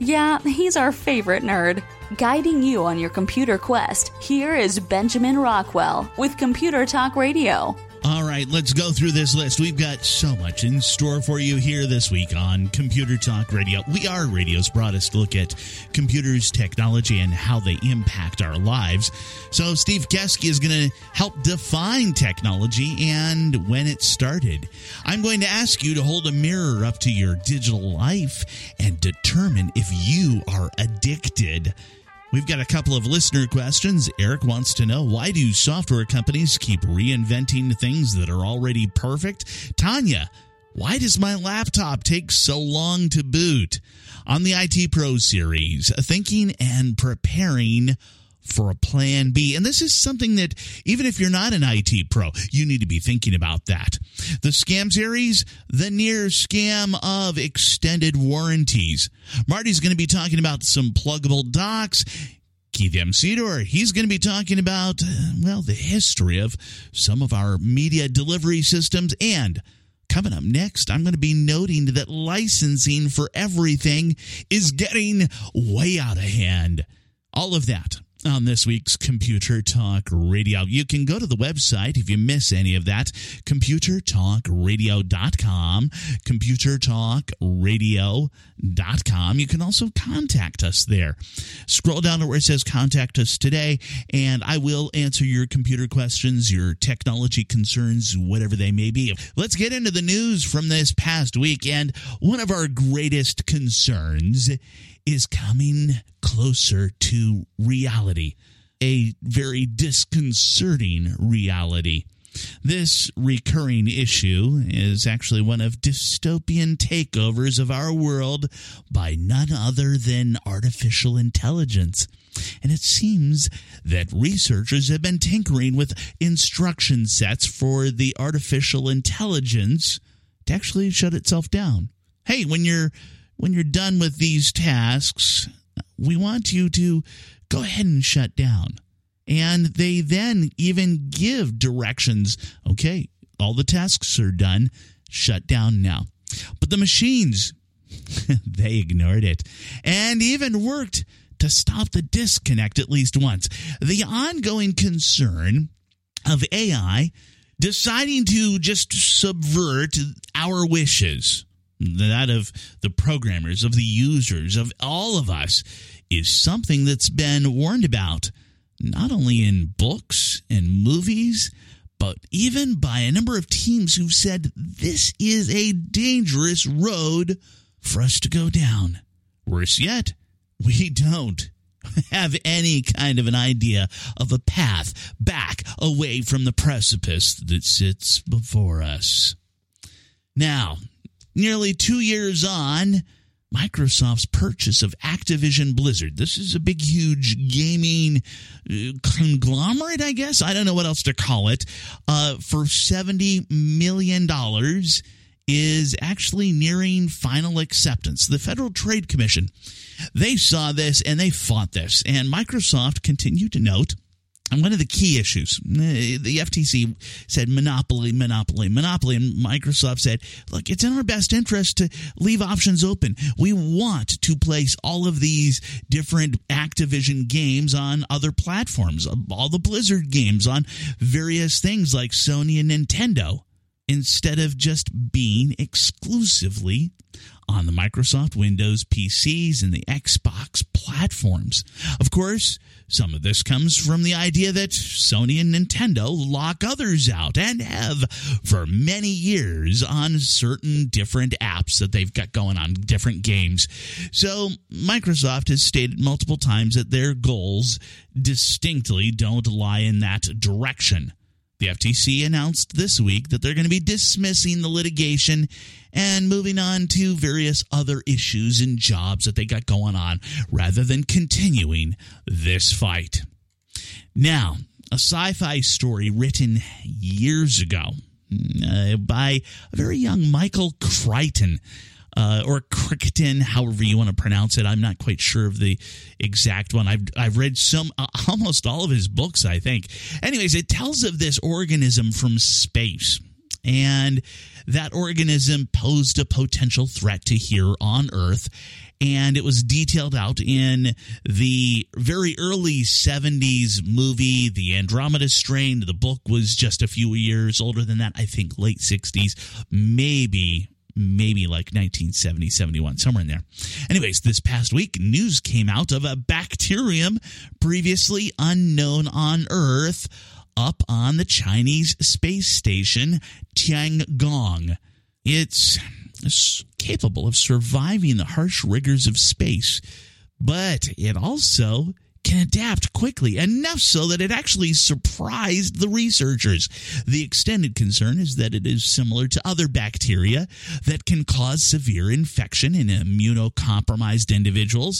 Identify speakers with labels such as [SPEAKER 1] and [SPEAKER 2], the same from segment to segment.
[SPEAKER 1] Yeah, he's our favorite nerd. Guiding you on your computer quest, here is Benjamin Rockwell with Computer Talk Radio.
[SPEAKER 2] All right, let's go through this list. We've got so much in store for you here this week on Computer Talk Radio. We are radio's broadest look at computers, technology, and how they impact our lives. So Steve Keski is going to help define technology and when it started. I'm going to ask you to hold a mirror up to your digital life and determine if you are addicted. We've got a couple of listener questions. Eric wants to know, why do software companies keep reinventing things that are already perfect? Tanya, why does my laptop take so long to boot? On the IT Pro series, thinking and preparing for a plan B. And this is something that, even if you're not an IT pro, you need to be thinking about that. The scam series, the near scam of extended warranties. Marty's going to be talking about some pluggable docks. Keith M. Cedar, he's going to be talking about, the history of some of our media delivery systems. And coming up next, I'm going to be noting that licensing for everything is getting way out of hand. All of that on this week's Computer Talk Radio. You can go to the website if you miss any of that, computertalkradio.com, computertalkradio.com. You can also contact us there. Scroll down to where it says Contact Us Today, and I will answer your computer questions, your technology concerns, whatever they may be. Let's get into the news from this past week, and one of our greatest concerns is coming closer to reality, a very disconcerting reality. This recurring issue is actually one of dystopian takeovers of our world by none other than artificial intelligence. And it seems that researchers have been tinkering with instruction sets for the artificial intelligence to actually shut itself down. Hey, when you're done with these tasks, we want you to go ahead and shut down. And they then even give directions. Okay, all the tasks are done. Shut down now. But the machines, they ignored it and even worked to stop the disconnect at least once. The ongoing concern of AI deciding to just subvert our wishes, that of the programmers, of the users, of all of us, is something that's been warned about, not only in books and movies, but even by a number of teams who've said this is a dangerous road for us to go down. Worse yet, we don't have any kind of an idea of a path back away from the precipice that sits before us. Now, nearly 2 years on, Microsoft's purchase of Activision Blizzard. This is a big, huge gaming conglomerate, I guess. I don't know what else to call it. For $70 million is actually nearing final acceptance. The Federal Trade Commission, they saw this and they fought this. And Microsoft continued to note, and one of the key issues, the FTC said monopoly. And Microsoft said, look, it's in our best interest to leave options open. We want to place all of these different Activision games on other platforms, all the Blizzard games on various things like Sony and Nintendo, instead of just being exclusively on the Microsoft Windows PCs and the Xbox platforms. Of course, some of this comes from the idea that Sony and Nintendo lock others out and have for many years on certain different apps that they've got going on, different games. So Microsoft has stated multiple times that their goals distinctly don't lie in that direction. The FTC announced this week that they're going to be dismissing the litigation and moving on to various other issues and jobs that they got going on rather than continuing this fight. Now, a sci-fi story written years ago by a very young Michael Crichton, or Crichton, however you want to pronounce it. I'm not quite sure of the exact one. I've read almost all of his books, I think. Anyways, it tells of this organism from space. and that organism posed a potential threat to here on Earth. And it was detailed out in the very early 70s movie, The Andromeda Strain. The book was just a few years older than that. I think late 60s, maybe like 1970, 71, somewhere in there. Anyways, this past week, news came out of a bacterium previously unknown on Earth up on the Chinese space station Tiangong. It's capable of surviving the harsh rigors of space, but it also can adapt quickly, enough so that it actually surprised the researchers. The extended concern is that it is similar to other bacteria that can cause severe infection in immunocompromised individuals,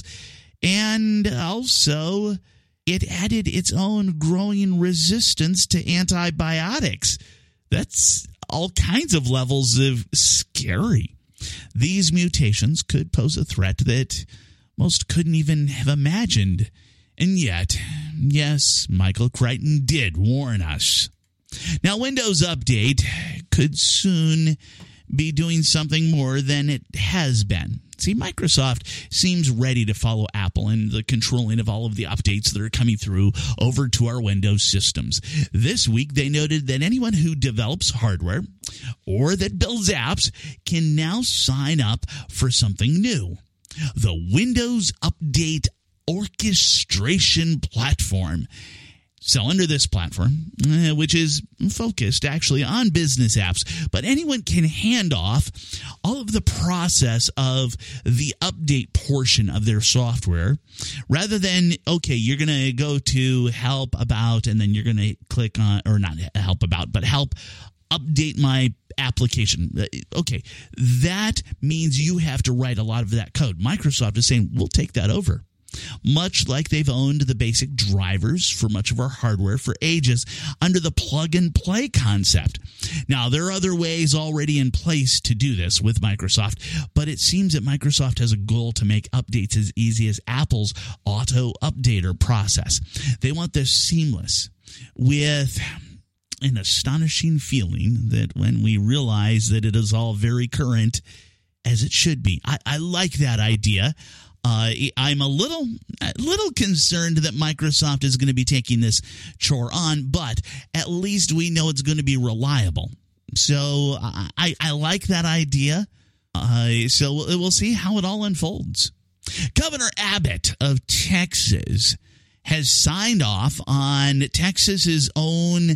[SPEAKER 2] and also it added its own growing resistance to antibiotics. That's all kinds of levels of scary. These mutations could pose a threat that most couldn't even have imagined. And yet, yes, Michael Crichton did warn us. Now, Windows Update could soon be doing something more than it has been. See, Microsoft seems ready to follow Apple in the controlling of all of the updates that are coming through over to our Windows systems. This week, they noted that anyone who develops hardware or that builds apps can now sign up for something new. The Windows Update Orchestration Platform. So under this platform, which is focused actually on business apps, but anyone can hand off all of the process of the update portion of their software rather than, okay, you're going to go to help about and then you're going to click on, or not help about, but help update my application. Okay, that means you have to write a lot of that code. Microsoft is saying, we'll take that over. Much like they've owned the basic drivers for much of our hardware for ages under the plug-and-play concept. Now, there are other ways already in place to do this with Microsoft, but it seems that Microsoft has a goal to make updates as easy as Apple's auto-updater process. They want this seamless with an astonishing feeling that when we realize that it is all very current, as it should be. I like that idea. I'm a little concerned that Microsoft is going to be taking this chore on, but at least we know it's going to be reliable. So I like that idea. So we'll see how it all unfolds. Governor Abbott of Texas has signed off on Texas's own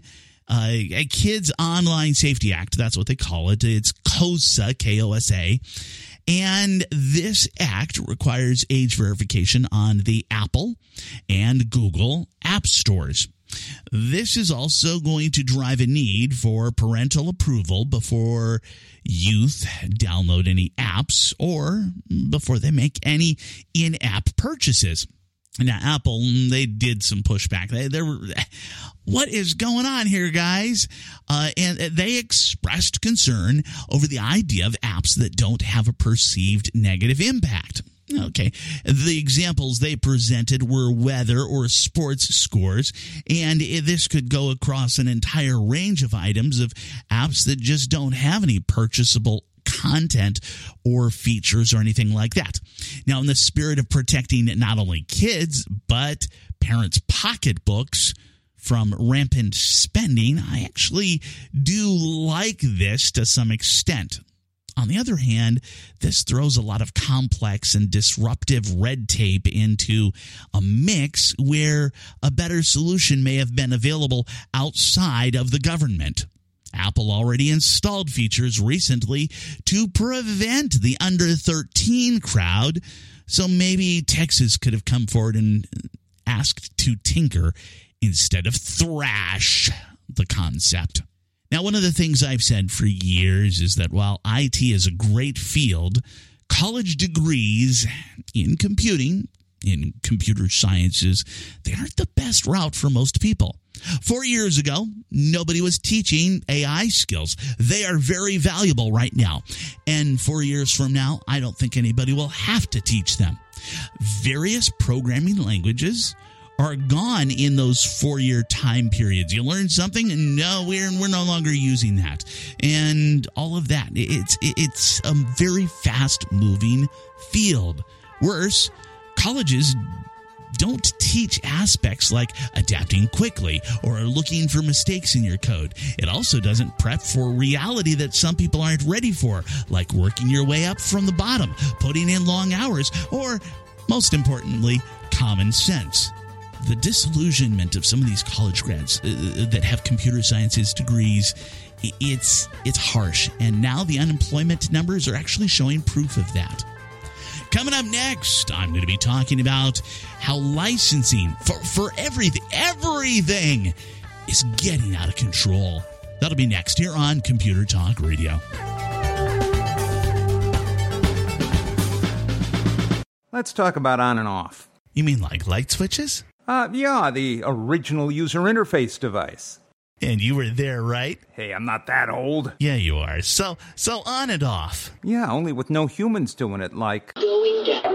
[SPEAKER 2] Kids Online Safety Act. That's what they call it. It's KOSA, K-O-S-A. And this act requires age verification on the Apple and Google app stores. This is also going to drive a need for parental approval before youth download any apps or before they make any in-app purchases. Now, Apple, they did some pushback. What is going on here, guys? And they expressed concern over the idea of apps that don't have a perceived negative impact. Okay. The examples they presented were weather or sports scores, and this could go across an entire range of items of apps that just don't have any purchasable content or features or anything like that. Now, in the spirit of protecting not only kids, but parents' pocketbooks from rampant spending, I actually do like this to some extent. On the other hand, this throws a lot of complex and disruptive red tape into a mix where a better solution may have been available outside of the government. Apple already installed features recently to prevent the under 13 crowd, so maybe Texas could have come forward and asked to tinker instead of thrash the concept. Now, one of the things I've said for years is that while IT is a great field, college degrees in computing, in computer sciences, they aren't the best route for most people. 4 years ago, nobody was teaching AI skills. They are very valuable right now. And 4 years from now, I don't think anybody will have to teach them. Various programming languages are gone in those 4-year time periods. You learn something, and no, we're no longer using that, and all of that. It's a very fast-moving field. Worse, colleges don't teach aspects like adapting quickly or looking for mistakes in your code. It also doesn't prep for reality that some people aren't ready for, like working your way up from the bottom, putting in long hours, or, most importantly, common sense. The disillusionment of some of these college grads that have computer sciences degrees, it's harsh. And now the unemployment numbers are actually showing proof of that. Coming up next, I'm going to be talking about how licensing for everything is getting out of control. That'll be next here on Computer Talk Radio.
[SPEAKER 3] Let's talk about on and off.
[SPEAKER 2] You mean like light switches?
[SPEAKER 3] Yeah, the original user interface device.
[SPEAKER 2] And you were there, right?
[SPEAKER 3] Hey, I'm not that old.
[SPEAKER 2] Yeah, you are. So on and off.
[SPEAKER 3] Yeah, only with no humans doing it, like...
[SPEAKER 4] Going down.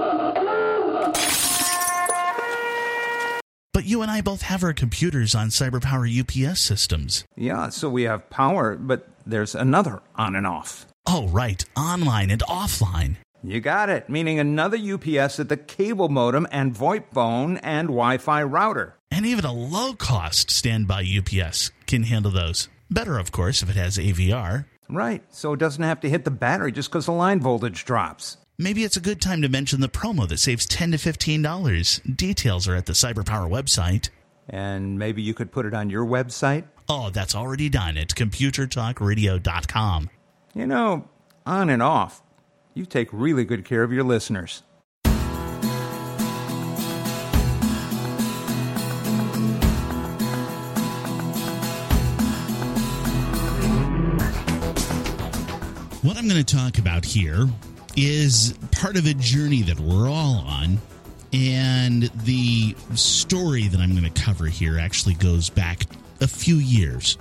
[SPEAKER 2] But you and I both have our computers on CyberPower UPS systems.
[SPEAKER 3] Yeah, so we have power, but there's another on and off.
[SPEAKER 2] Oh, right. Online and offline.
[SPEAKER 3] You got it, meaning another UPS at the cable modem and VoIP phone and Wi-Fi router.
[SPEAKER 2] And even a low-cost standby UPS can handle those. Better, of course, if it has AVR.
[SPEAKER 3] Right, so it doesn't have to hit the battery just because the line voltage drops.
[SPEAKER 2] Maybe it's a good time to mention the promo that saves $10 to $15. Details are at the CyberPower website.
[SPEAKER 3] And maybe you could put it on your website?
[SPEAKER 2] Oh, that's already done at ComputerTalkRadio.com.
[SPEAKER 3] You know, on and off, you take really good care of your listeners.
[SPEAKER 2] What I'm going to talk about here is part of a journey that we're all on, and the story that I'm going to cover here actually goes back a few years.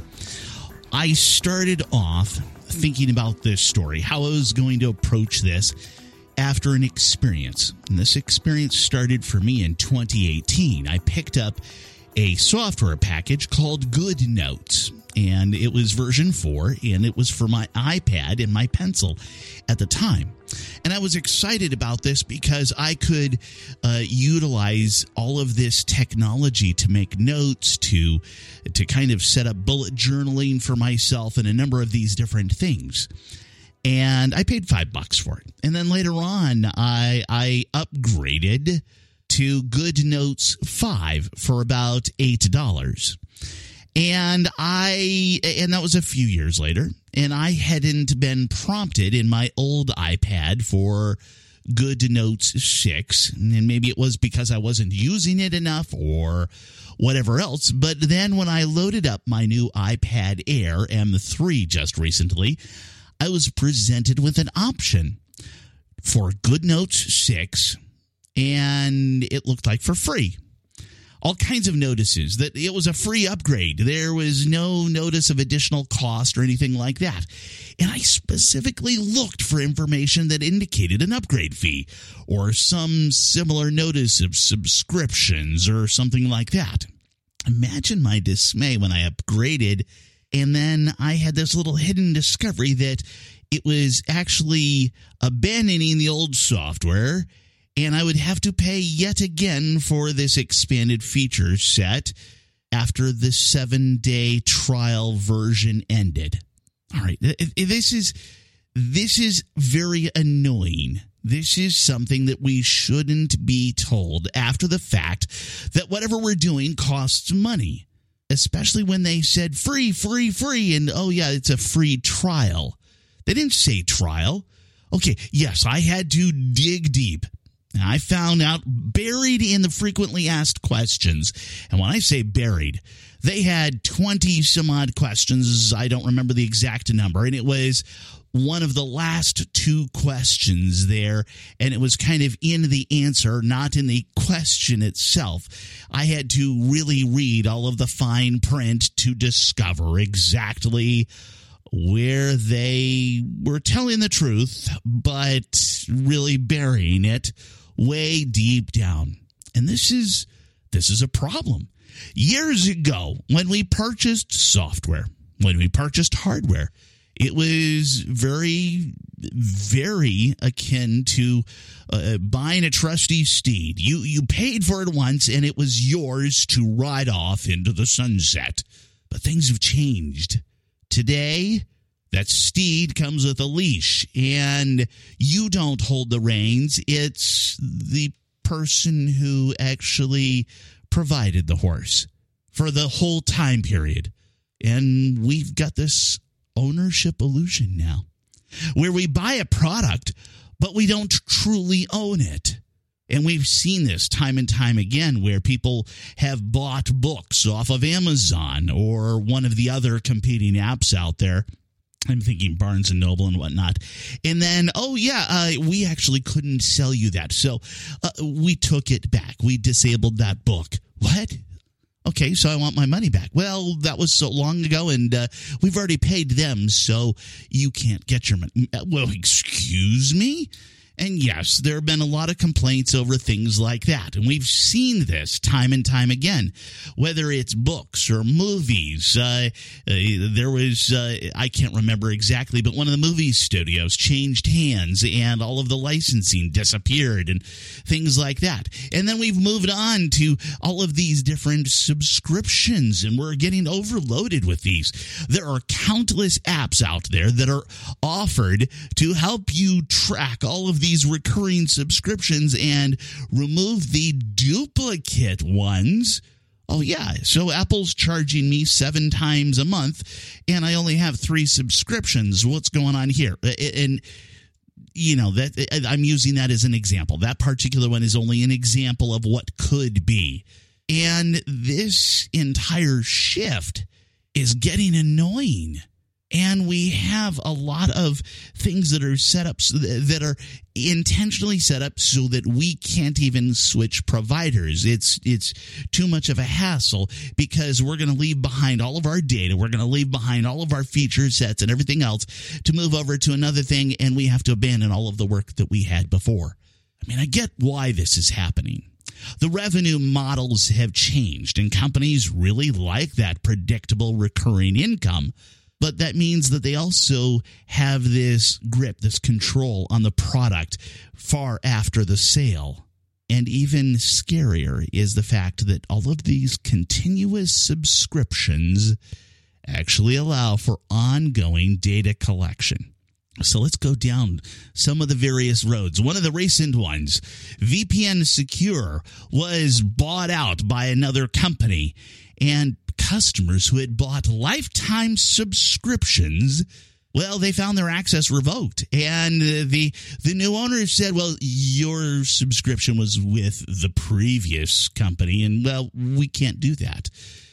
[SPEAKER 2] I started off thinking about this story, how I was going to approach this after an experience. And this experience started for me in 2018. I picked up a software package called GoodNotes, and it was version 4, and it was for my iPad and my pencil at the time. And I was excited about this because I could utilize all of this technology to make notes, to kind of set up bullet journaling for myself and a number of these different things. And I paid $5 for it. And then later on, I upgraded to GoodNotes 5 for about $8. And that was a few years later, and I hadn't been prompted in my old iPad for GoodNotes 6, and maybe it was because I wasn't using it enough or whatever else. But then when I loaded up my new iPad Air M3 just recently, I was presented with an option for GoodNotes 6, and it looked like for free. All kinds of notices that it was a free upgrade. There was no notice of additional cost or anything like that. And I specifically looked for information that indicated an upgrade fee or some similar notice of subscriptions or something like that. Imagine my dismay when I upgraded, and then I had this little hidden discovery that it was actually abandoning the old software, and I would have to pay yet again for this expanded feature set after the 7-day trial version ended. All right, this is very annoying. This is something that we shouldn't be told after the fact that whatever we're doing costs money, especially when they said free, and oh yeah, it's a free trial. They didn't say trial. Okay, yes, I had to dig deep. I found out buried in the frequently asked questions, and when I say buried, they had 20 some odd questions. I don't remember the exact number, and it was one of the last 2 questions there, and it was kind of in the answer, not in the question itself. I had to really read all of the fine print to discover exactly where they were telling the truth, but really burying it way deep down. And this is this is a problem. Years ago, when we purchased software, when we purchased hardware, it was very, very akin to buying a trusty steed. You paid for it once, and it was yours to ride off into the sunset. But things have changed. Today, that steed comes with a leash, and you don't hold the reins. It's the person who actually provided the horse for the whole time period. And we've got this ownership illusion now, where we buy a product, but we don't truly own it. And we've seen this time and time again, where people have bought books off of Amazon or one of the other competing apps out there. I'm thinking Barnes & Noble and whatnot. And then, we actually couldn't sell you that. So we took it back. We disabled that book. What? Okay, so I want my money back. Well, that was so long ago, and we've already paid them, so you can't get your money. Well, excuse me? And yes, there have been a lot of complaints over things like that. And we've seen this time and time again, whether it's books or movies. There was, I can't remember exactly, but one of the movie studios changed hands and all of the licensing disappeared and things like that. And then we've moved on to all of these different subscriptions, and we're getting overloaded with these. There are countless apps out there that are offered to help you track all of these recurring subscriptions and remove the duplicate ones. Oh, yeah. So Apple's charging me 7 times a month, and I only have 3 subscriptions. What's going on here? And, that I'm using that as an example. That particular one is only an example of what could be. And this entire shift is getting annoying. And we have a lot of things that are set up, that are intentionally set up so that we can't even switch providers. It's too much of a hassle, because we're going to leave behind all of our data. We're going to leave behind all of our feature sets and everything else to move over to another thing, and we have to abandon all of the work that we had before. I mean, I get why this is happening. The revenue models have changed, and companies really like that predictable recurring income. But that means that they also have this grip, this control on the product far after the sale. And even scarier is the fact that all of these continuous subscriptions actually allow for ongoing data collection. So let's go down some of the various roads. One of the recent ones, VPN Secure, was bought out by another company, and customers who had bought lifetime subscriptions, well, they found their access revoked. And the new owner said, well, your subscription was with the previous company, and, well, we can't do that.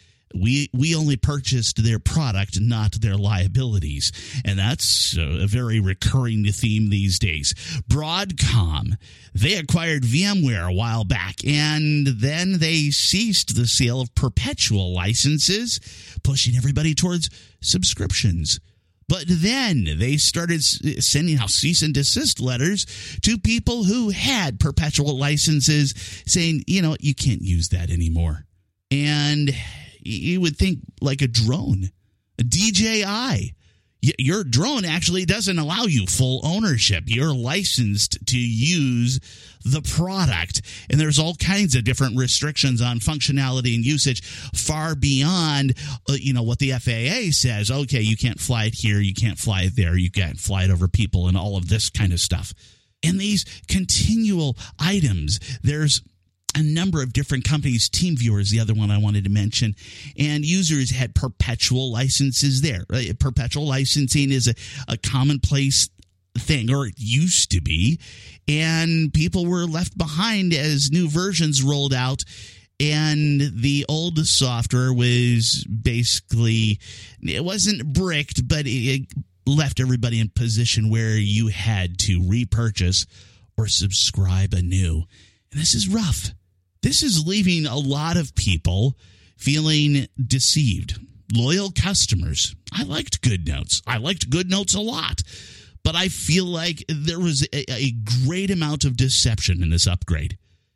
[SPEAKER 2] We only purchased their product, not their liabilities. And that's a very recurring theme these days. Broadcom, they acquired VMware a while back, and then they ceased the sale of perpetual licenses, pushing everybody towards subscriptions. But then they started sending out cease and desist letters to people who had perpetual licenses, saying, you can't use that anymore. And you would think like a drone, a DJI. Your drone actually doesn't allow you full ownership. You're licensed to use the product. And there's all kinds of different restrictions on functionality and usage far beyond, what the FAA says. Okay, you can't fly it here. You can't fly it there. You can't fly it over people and all of this kind of stuff. And these continual items, there's a number of different companies. TeamViewer is the other one I wanted to mention. And users had perpetual licenses there. Right? Perpetual licensing is a commonplace thing, or it used to be. And people were left behind as new versions rolled out. And the old software was basically, it wasn't bricked, but it left everybody in position where you had to repurchase or subscribe anew. And this is rough. This is leaving a lot of people feeling deceived. Loyal customers. I liked GoodNotes. I liked GoodNotes a lot. But I feel like there was a great amount of deception in this upgrade.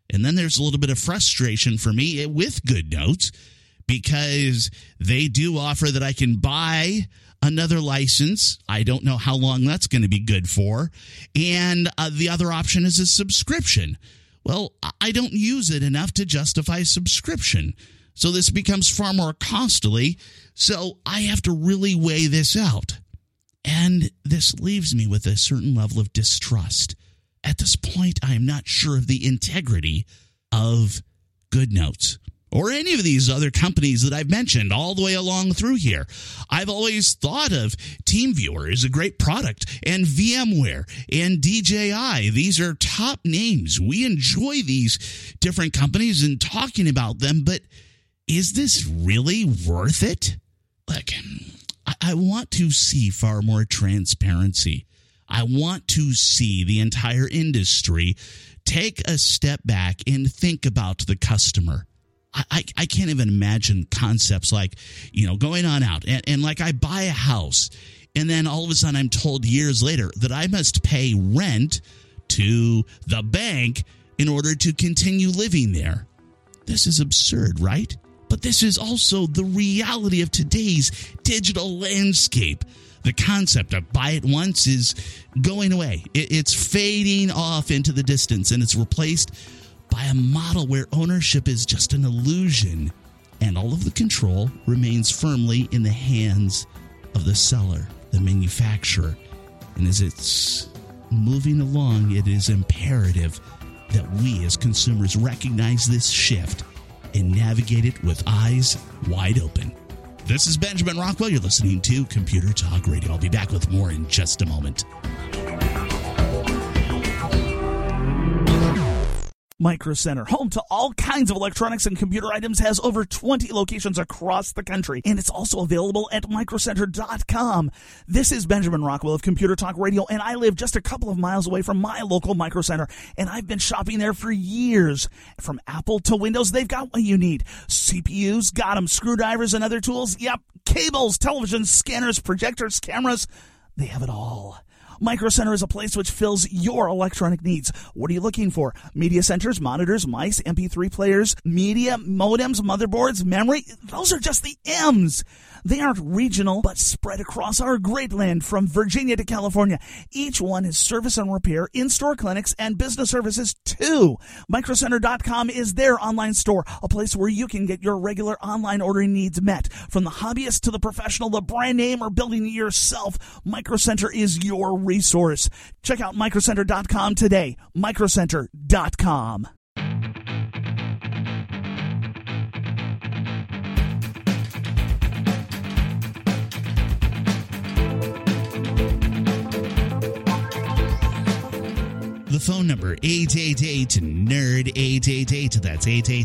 [SPEAKER 2] And then there's a little bit of frustration for me with GoodNotes because they do offer that I can buy another license. I don't know how long that's going to be good for. And the other option is a subscription. Well, I don't use it enough to justify subscription. So this becomes far more costly. So I have to really weigh this out. And this leaves me with a certain level of distrust. At this point, I am not sure of the integrity of GoodNotes or any of these other companies that I've mentioned all the way along through here. I've always thought of TeamViewer as a great product, and VMware and DJI. These are top names. We enjoy these different companies and talking about them, but is this really worth it? Look, I want to see far more transparency. I want to see the entire industry take a step back and think about the customer. I can't even imagine concepts like, going on out and like I buy a house and then all of a sudden I'm told years later that I must pay rent to the bank in order to continue living there. This is absurd, right? But this is also the reality of today's digital landscape. The concept of buy it once is going away. It's fading off into the distance, and it's replaced by a model where ownership is just an illusion, and all of the control remains firmly in the hands of the seller, the manufacturer. And as it's moving along, it is imperative that we as consumers recognize this shift and navigate it with eyes wide open. This is Benjamin Rockwell. You're listening to Computer Talk Radio. I'll be back with more in just a moment.
[SPEAKER 4] Micro Center, home to all kinds of electronics and computer items, has over 20 locations across the country, and it's also available at microcenter.com. This is Benjamin Rockwell of Computer Talk Radio, and I live just a couple of miles away from my local Micro Center, and I've been shopping there for years. From Apple to Windows, they've got what you need. CPUs, got them. Screwdrivers and other tools, yep. Cables, televisions, scanners, projectors, cameras, they have it all. Micro Center is a place which fills your electronic needs. What are you looking for? Media centers, monitors, mice, MP3 players, media, modems, motherboards, memory. Those are just the M's. They aren't regional, but spread across our great land from Virginia to California. Each one is service and repair, in-store clinics, and business services too. MicroCenter.com is their online store, a place where you can get your regular online ordering needs met. From the hobbyist to the professional, the brand name, or building it yourself, MicroCenter is your resource. Check out MicroCenter.com today. MicroCenter.com.
[SPEAKER 2] The phone number, 888-NERD, 888, that's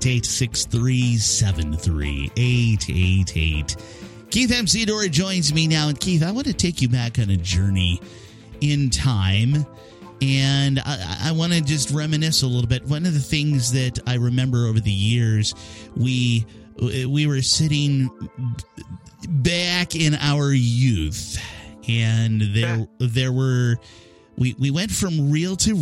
[SPEAKER 2] 888-6373, 888. Keith Amsidor joins me now. And Keith, I want to take you back on a journey in time, and I want to just reminisce a little bit. One of the things that I remember over the years, we were sitting back in our youth, and there were... We went from reel to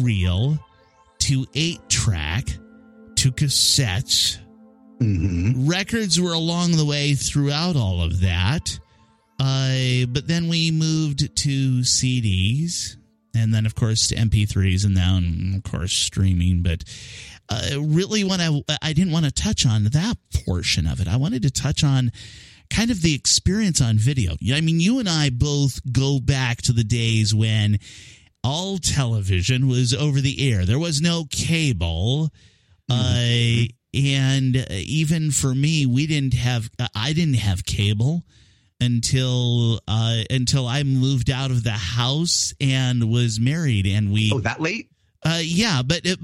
[SPEAKER 2] 8-track to cassettes. Mm-hmm. Records were along the way throughout all of that. But then we moved to CDs, and then, of course, to MP3s, and then, of course, streaming. But really, I didn't want to touch on that portion of it. I wanted to touch on kind of the experience on video. I mean, you and I both go back to the days when all television was over the air. There was no cable. And even for me, I didn't have cable until I moved out of the house and was married. And
[SPEAKER 5] that late?
[SPEAKER 2] Yeah, but in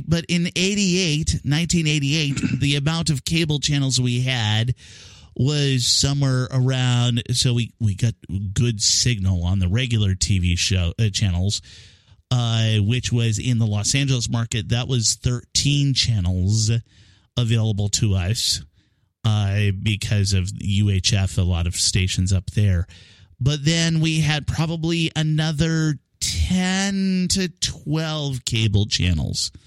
[SPEAKER 2] 1988, the amount of cable channels we had was somewhere around, so we got good signal on the regular TV show channels, which was in the Los Angeles market. That was 13 channels available to us because of UHF, a lot of stations up there. But then we had probably another 10 to 12 cable channels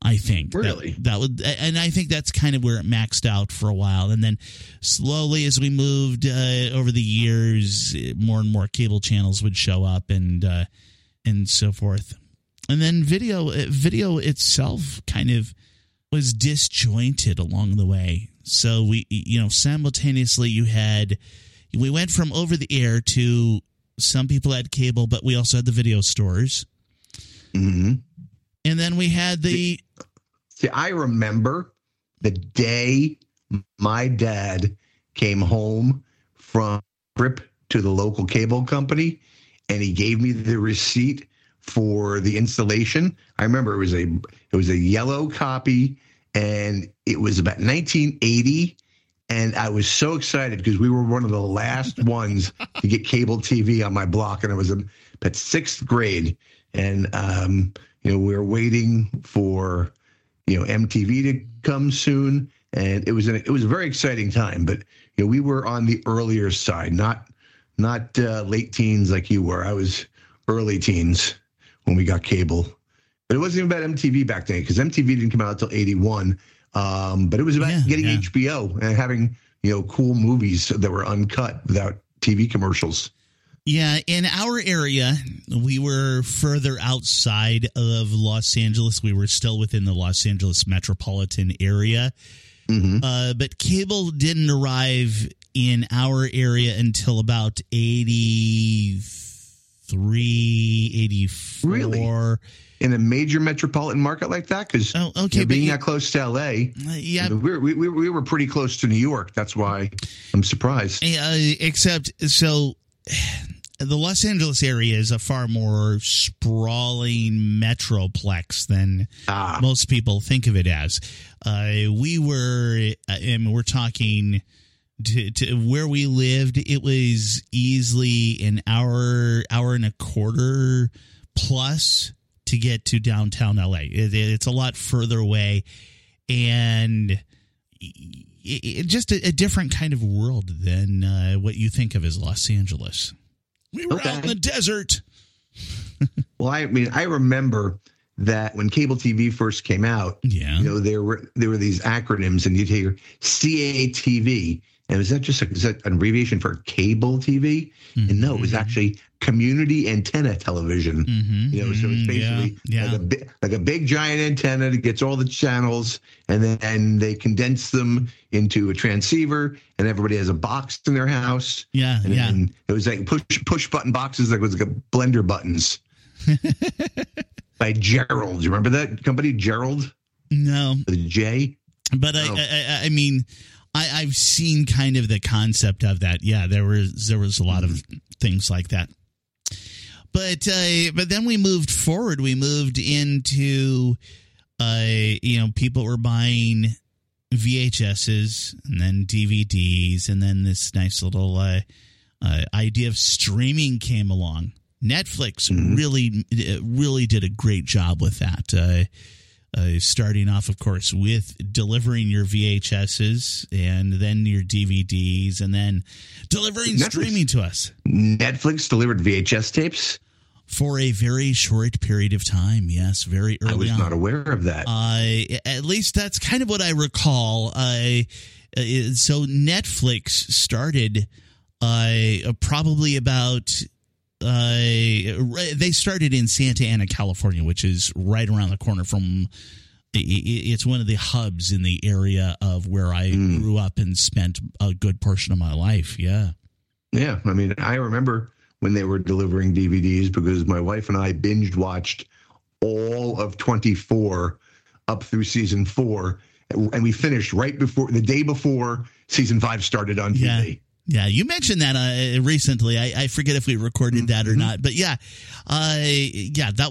[SPEAKER 2] I think.
[SPEAKER 5] Really?
[SPEAKER 2] That would, and I think that's kind of where it maxed out for a while. And then slowly as we moved over the years, more and more cable channels would show up and so forth. And then video itself kind of was disjointed along the way. So we, simultaneously we went from over the air to some people had cable, but we also had the video stores.
[SPEAKER 5] Mm-hmm.
[SPEAKER 2] And then we had the...
[SPEAKER 5] See, I remember the day my dad came home from a trip to the local cable company, and he gave me the receipt for the installation. I remember it was a yellow copy, and it was about 1980. And I was so excited because we were one of the last ones to get cable TV on my block, and I was in about 6th grade. And, we were waiting for, MTV to come soon. And it was a very exciting time. But, we were on the earlier side, not late teens like you were. I was early teens when we got cable. But it wasn't even about MTV back then, because MTV didn't come out until 81. But it was about getting HBO and having, cool movies that were uncut without TV commercials.
[SPEAKER 2] Yeah, in our area, we were further outside of Los Angeles. We were still within the Los Angeles metropolitan area. Mm-hmm. But cable didn't arrive in our area until about 83, 84.
[SPEAKER 5] Really? In a major metropolitan market like that? Because being that close to L.A., we were pretty close to New York. That's why I'm surprised.
[SPEAKER 2] The Los Angeles area is a far more sprawling metroplex than most people think of it as. We're talking to where we lived. It was easily an hour and a quarter plus to get to downtown LA. It's a lot further away, and just a different kind of world than what you think of as Los Angeles. We were out in the desert.
[SPEAKER 5] Well, I remember that when cable TV first came out, there were these acronyms, and you'd hear CATV. And is that an abbreviation for cable TV? Mm-hmm. And no, it was actually community antenna television. Mm-hmm. So it's basically like a big giant antenna that gets all the channels, and then they condense them into a transceiver, and everybody has a box in their house. And it was like push button boxes, like blender buttons. By Gerald. You remember that company, Gerald?
[SPEAKER 2] No.
[SPEAKER 5] With a J?
[SPEAKER 2] But I mean, I've seen kind of the concept of that. Yeah, there was a lot of things like that. But then we moved forward. We moved into, people were buying VHSs and then DVDs, and then this nice little idea of streaming came along. Netflix really did a great job with that. Starting off, of course, with delivering your VHSs and then your DVDs, and then delivering streaming to us.
[SPEAKER 5] Netflix delivered VHS tapes?
[SPEAKER 2] For a very short period of time, yes, very early on.
[SPEAKER 5] I was not aware of that.
[SPEAKER 2] At least that's kind of what I recall. So Netflix started probably about... they started in Santa Ana, California, which is right around the corner from. It's one of the hubs in the area of where I grew up and spent a good portion of my life. Yeah.
[SPEAKER 5] Yeah. I mean, I remember when they were delivering DVDs, because my wife and I binge watched all of 24 up through season 4. And we finished right before the day before season 5 started on TV.
[SPEAKER 2] Yeah, you mentioned that recently. I forget if we recorded that or not, but that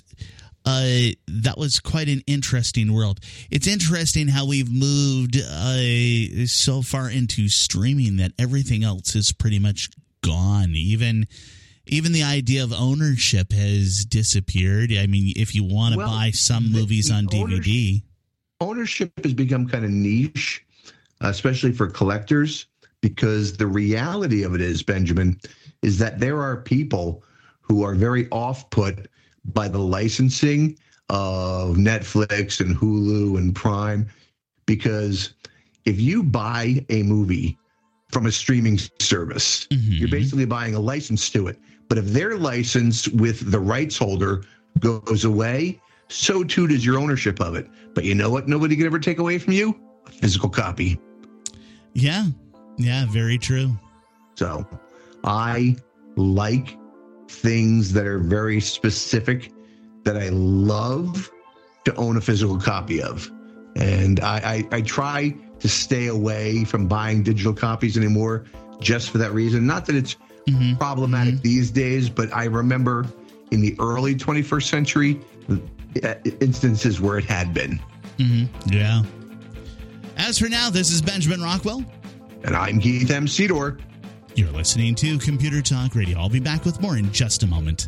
[SPEAKER 2] was quite an interesting world. It's interesting how we've moved so far into streaming that everything else is pretty much gone. Even the idea of ownership has disappeared. I mean, if you want to buy some movies on DVD,
[SPEAKER 5] ownership has become kind of niche, especially for collectors. Because the reality of it is, Benjamin, is that there are people who are very off-put by the licensing of Netflix and Hulu and Prime, because if you buy a movie from a streaming service, you're basically buying a license to it. But if their license with the rights holder goes away, so too does your ownership of it. But you know what nobody can ever take away from you? A physical copy.
[SPEAKER 2] Yeah, very true.
[SPEAKER 5] So I like things that are very specific that I love to own a physical copy of. And I try to stay away from buying digital copies anymore just for that reason. Not that it's problematic these days, but I remember in the early 21st century, instances where it had been.
[SPEAKER 2] Yeah. As for now, this is Benjamin Rockwell.
[SPEAKER 5] And I'm Keith M. Sedor.
[SPEAKER 2] You're listening to Computer Talk Radio. I'll be back with more in just a moment.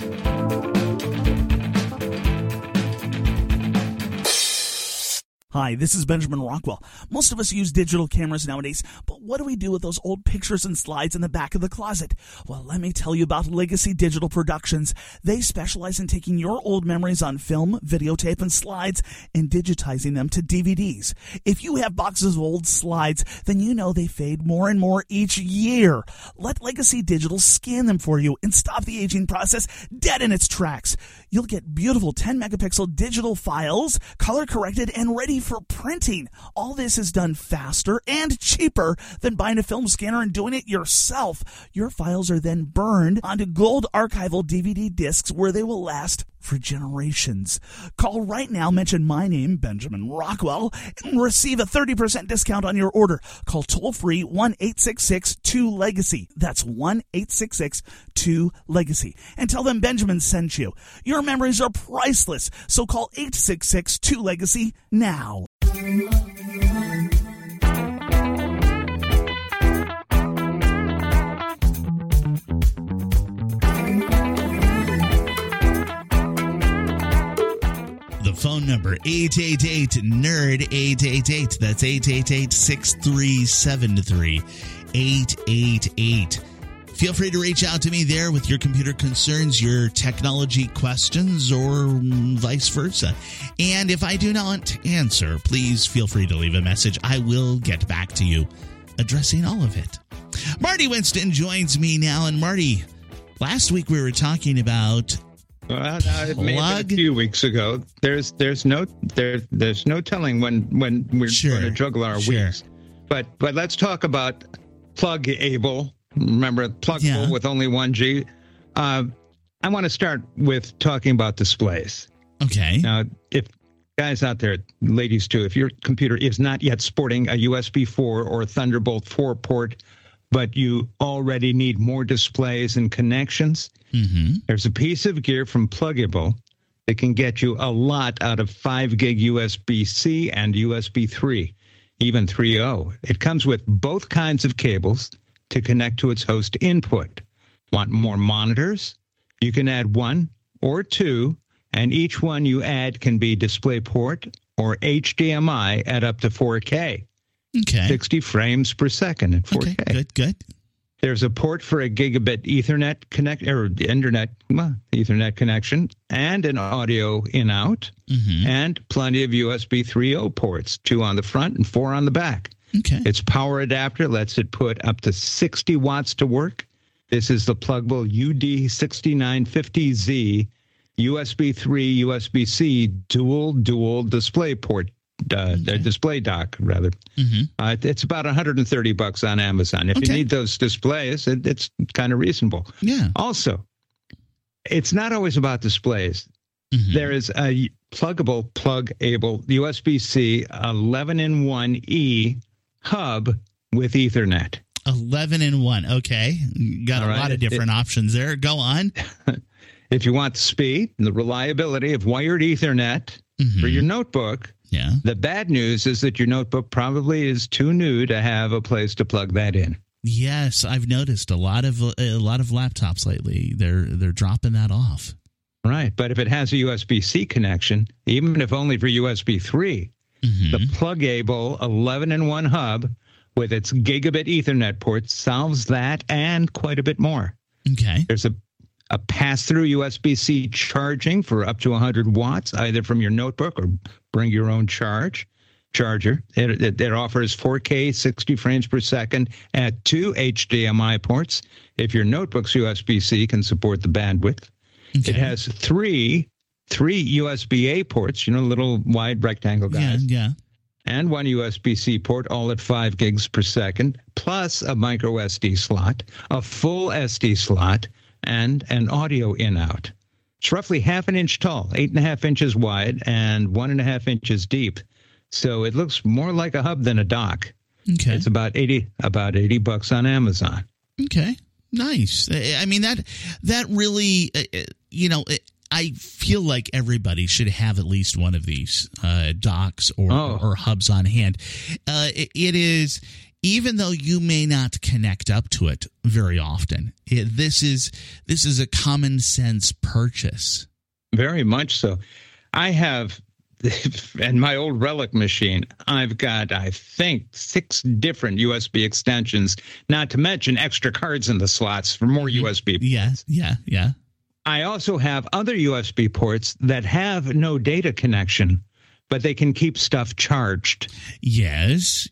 [SPEAKER 4] Hi, this is Benjamin Rockwell. Most of us use digital cameras nowadays, but what do we do with those old pictures and slides in the back of the closet? Well, let me tell you about Legacy Digital Productions. They specialize in taking your old memories on film, videotape, and slides and digitizing them to DVDs. If you have boxes of old slides, then you know they fade more and more each year. Let Legacy Digital scan them for you and stop the aging process dead in its tracks. You'll get beautiful 10-megapixel digital files, color-corrected and ready for printing. All this is done faster and cheaper than buying a film scanner and doing it yourself. Your files are then burned onto gold archival DVD discs where they will last for generations. Call right now, mention my name, Benjamin Rockwell, and receive a 30% discount on your order. Call toll-free 1-866-2-LEGACY. That's 1-866-2-LEGACY. And tell them Benjamin sent you. Your memories are priceless, so call 866-2-LEGACY now.
[SPEAKER 2] The phone number, 888-NERD, 888. That's 888-6373, 888. Feel free to reach out to me there with your computer concerns, your technology questions, or vice versa. And if I do not answer, please feel free to leave a message. I will get back to you, addressing all of it. Marty Winston joins me now. And Marty, last week we were talking about...
[SPEAKER 6] Well, it may have been a few weeks ago. There's no telling when we're going to juggle our weeks. But let's talk about Plug-able. Remember, pluggable with only 1G. I want to start with talking about displays.
[SPEAKER 2] Okay.
[SPEAKER 6] Now, if guys out there, ladies too, if your computer is not yet sporting a USB 4 or Thunderbolt 4 port, but you already need more displays and connections, there's a piece of gear from Plug-able that can get you a lot out of 5 gig USB-C and USB 3, even 3.0. It comes with both kinds of cables to connect to its host input. Want more monitors? You can add 1 or 2, and each one you add can be DisplayPort or HDMI at up to 4K.
[SPEAKER 2] Okay.
[SPEAKER 6] 60 frames per second in 4K.
[SPEAKER 2] Okay, good.
[SPEAKER 6] There's a port for a gigabit Ethernet Ethernet connection and an audio in-out, and plenty of USB 3.0 ports, 2 on the front and 4 on the back.
[SPEAKER 2] Okay.
[SPEAKER 6] Its power adapter lets it put up to 60 watts to work. This is the Plug-able UD6950Z USB 3, USB-C dual display port. Display dock, rather. It's about $130 on Amazon. If you need those displays, it's kind of reasonable.
[SPEAKER 2] Yeah.
[SPEAKER 6] Also, it's not always about displays. There is a Plug-able USB-C 11-in-1E hub with Ethernet.
[SPEAKER 2] 11-in-1. Okay. Got a lot of different options there. Go on.
[SPEAKER 6] If you want the speed and the reliability of wired Ethernet for your notebook, the bad news is that your notebook probably is too new to have a place to plug that in.
[SPEAKER 2] Yes, I've noticed a lot of laptops lately. They're dropping that off.
[SPEAKER 6] Right, but if it has a USB-C connection, even if only for USB 3, the Plug-able 11-in-1 hub with its gigabit Ethernet port solves that and quite a bit more.
[SPEAKER 2] Okay.
[SPEAKER 6] There's a pass-through USB-C charging for up to 100 watts, either from your notebook or bring your own charger. It offers 4K 60 frames per second at 2 HDMI ports. If your notebook's USB-C can support the bandwidth. Okay. It has three USB-A ports, little wide rectangle guys.
[SPEAKER 2] Yeah.
[SPEAKER 6] And one USB-C port, all at 5 gigs per second, plus a micro SD slot, a full SD slot, and an audio in-out. It's roughly half an inch tall, 8.5 inches wide, and 1.5 inches deep. So it looks more like a hub than a dock.
[SPEAKER 2] Okay.
[SPEAKER 6] It's about $80 on Amazon.
[SPEAKER 2] Okay. Nice. I mean, that really, I feel like everybody should have at least one of these docks or hubs on hand. It is, even though you may not connect up to it very often, this is a common sense purchase.
[SPEAKER 6] Very much so. I have, in my old Relic machine, I've got, I think, 6 different USB extensions, not to mention extra cards in the slots for more USB ports.
[SPEAKER 2] Yeah.
[SPEAKER 6] I also have other USB ports that have no data connection, but they can keep stuff charged.
[SPEAKER 2] Yes.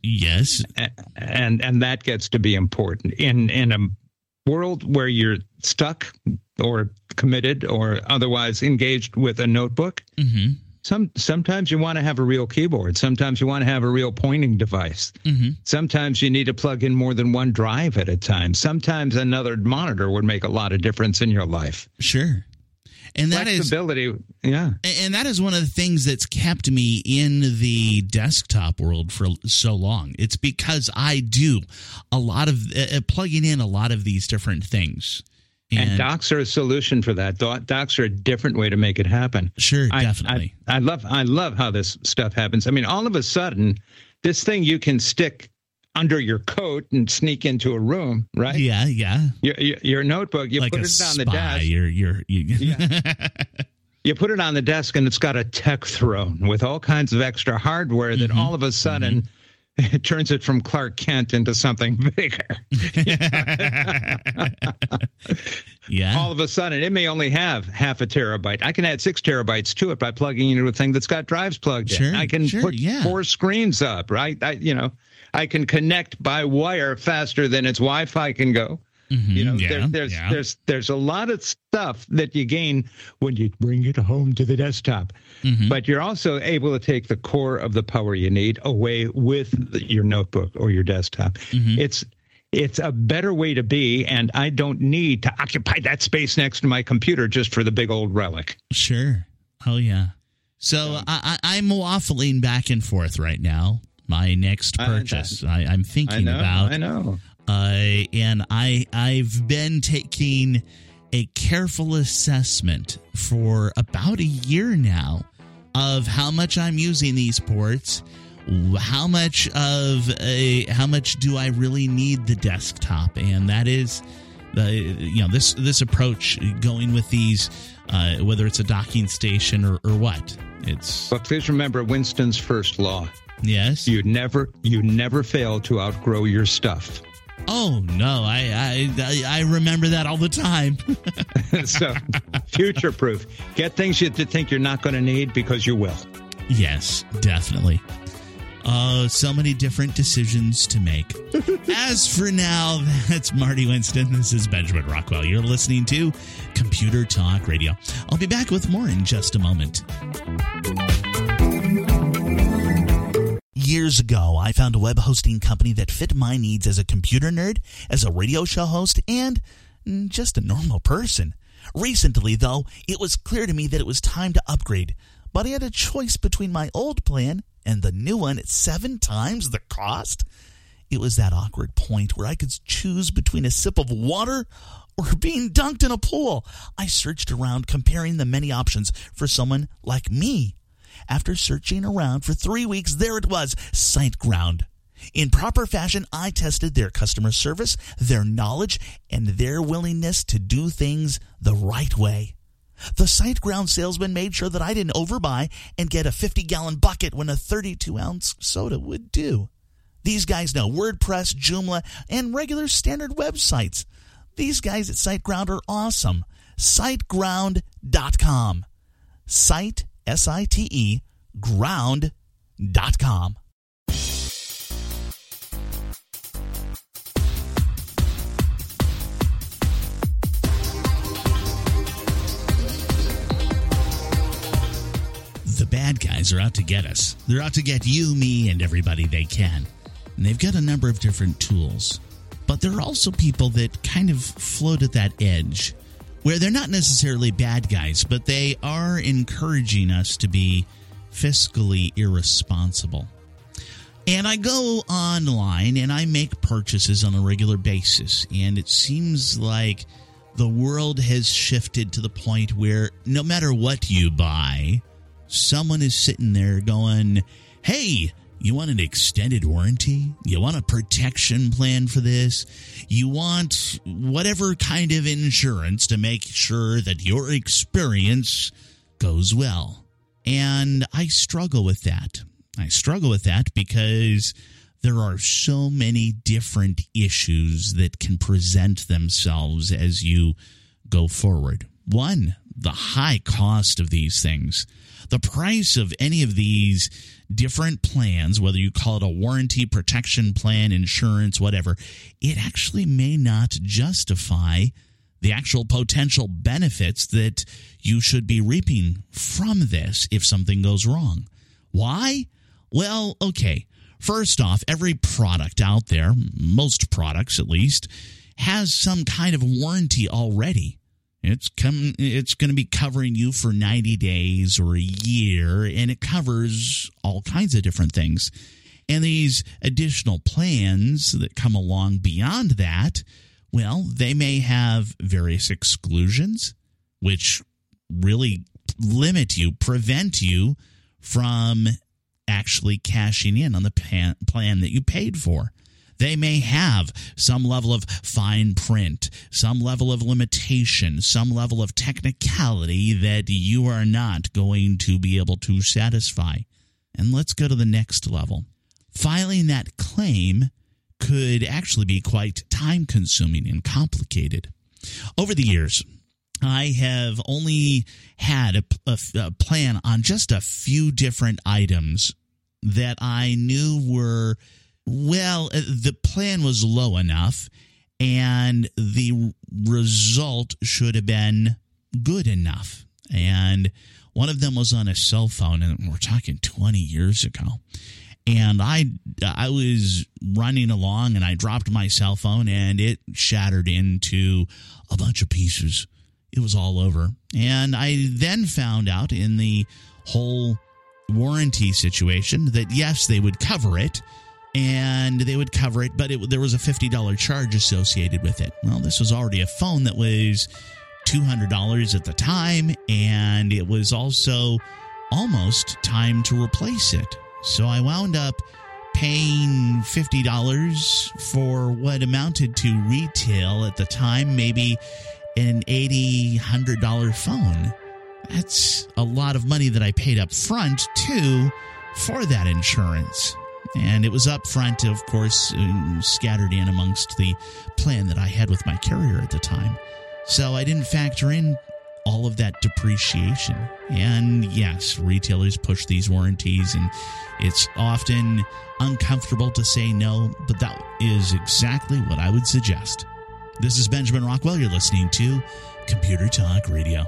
[SPEAKER 6] And that gets to be important. In a world where you're stuck or committed or otherwise engaged with a notebook,
[SPEAKER 2] mm-hmm.
[SPEAKER 6] Sometimes you want to have a real keyboard. Sometimes you want to have a real pointing device.
[SPEAKER 2] Mm-hmm.
[SPEAKER 6] Sometimes you need to plug in more than one drive at a time. Sometimes another monitor would make a lot of difference in your life.
[SPEAKER 2] Sure. And that
[SPEAKER 6] flexibility, yeah.
[SPEAKER 2] And that is one of the things that's kept me in the desktop world for so long. It's because I do a lot of plugging in a lot of these different things.
[SPEAKER 6] And docks are a solution for that. Docks are a different way to make it happen.
[SPEAKER 2] Sure, definitely.
[SPEAKER 6] I love how this stuff happens. I mean, all of a sudden, this thing you can stick under your coat and sneak into a room, right?
[SPEAKER 2] Yeah.
[SPEAKER 6] Your notebook, you
[SPEAKER 2] like
[SPEAKER 6] put it on the desk. You put it on the desk, and it's got a tech throne with all kinds of extra hardware that all of a sudden it turns it from Clark Kent into something bigger.
[SPEAKER 2] Yeah.
[SPEAKER 6] All of a sudden, it may only have half a terabyte. I can add 6 terabytes to it by plugging into a thing that's got drives plugged in. I can put 4 screens up, right? I can connect by wire faster than its Wi-Fi can go.
[SPEAKER 2] Mm-hmm.
[SPEAKER 6] There's a lot of stuff that you gain when you bring it home to the desktop. Mm-hmm. But you're also able to take the core of the power you need away with your notebook or your desktop. Mm-hmm. It's a better way to be, and I don't need to occupy that space next to my computer just for the big old Relic.
[SPEAKER 2] Sure. Oh, yeah. So I'm waffling back and forth right now. My next purchase. I'm thinking about.
[SPEAKER 6] I know.
[SPEAKER 2] And I've been taking a careful assessment for about a year now of how much I'm using these ports, how much do I really need the desktop, and that is this approach going with these, whether it's a docking station or what.
[SPEAKER 6] But please remember Winston's first law.
[SPEAKER 2] Yes,
[SPEAKER 6] you never fail to outgrow your stuff.
[SPEAKER 2] Oh, no, I remember that all the time.
[SPEAKER 6] So, future-proof. Get things you think you're not going to need because you will.
[SPEAKER 2] Yes, definitely. So many different decisions to make. As for now, that's Marty Winston. This is Benjamin Rockwell. You're listening to Computer Talk Radio. I'll be back with more in just a moment. Years ago, I found a web hosting company that fit my needs as a computer nerd, as a radio show host, and just a normal person. Recently, though, it was clear to me that it was time to upgrade. But I had a choice between my old plan and the new one at 7 times the cost. It was that awkward point where I could choose between a sip of water or being dunked in a pool. I searched around, comparing the many options for someone like me. After searching around for 3 weeks, there it was, SiteGround. In proper fashion, I tested their customer service, their knowledge, and their willingness to do things the right way. The SiteGround salesman made sure that I didn't overbuy and get a 50-gallon bucket when a 32-ounce soda would do. These guys know WordPress, Joomla, and regular standard websites. These guys at SiteGround are awesome.
[SPEAKER 4] SiteGround.com. Site, S-I-T-E, ground.com.
[SPEAKER 2] The bad guys are out to get us. They're out to get you, me, and everybody they can. And they've got a number of different tools. But there are also people that kind of float at that edge, where they're not necessarily bad guys, but they are encouraging us to be fiscally irresponsible. And I go online and I make purchases on a regular basis, and it seems like the world has shifted to the point where no matter what you buy, someone is sitting there going, hey, you want an extended warranty? You want a protection plan for this? You want whatever kind of insurance to make sure that your experience goes well. And I struggle with that. I struggle with that because there are so many different issues that can present themselves as you go forward. One, the high cost of these things. The price of any of these different plans, whether you call it a warranty, protection plan, insurance, whatever, it actually may not justify the actual potential benefits that you should be reaping from this if something goes wrong. Why? Well, okay. First off, every product out there, most products at least, has some kind of warranty already. It's going to be covering you for 90 days or a year, and it covers all kinds of different things. And these additional plans that come along beyond that, well, they may have various exclusions, which really limit you, prevent you from actually cashing in on the plan that you paid for. They may have some level of fine print, some level of limitation, some level of technicality that you are not going to be able to satisfy. And let's go to the next level. Filing that claim could actually be quite time-consuming and complicated. Over the years, I have only had a plan on just a few different items that I knew were, well, the plan was low enough and the result should have been good enough. And one of them was on a cell phone, and we're talking 20 years ago. And I was running along, and I dropped my cell phone, and it shattered into a bunch of pieces. It was all over. And I then found out in the whole warranty situation that, yes, they would cover it, and they would cover it, but there was a $50 charge associated with it. Well, this was already a phone that was $200 at the time, and it was also almost time to replace it. So I wound up paying $50 for what amounted to retail at the time, maybe an $80, $100 phone. That's a lot of money that I paid up front, too, for that insurance. And it was up front, of course, scattered in amongst the plan that I had with my carrier at the time. So I didn't factor in all of that depreciation. And yes, retailers push these warranties, and it's often uncomfortable to say no, but that is exactly what I would suggest. This is Benjamin Rockwell. You're listening to Computer Talk Radio.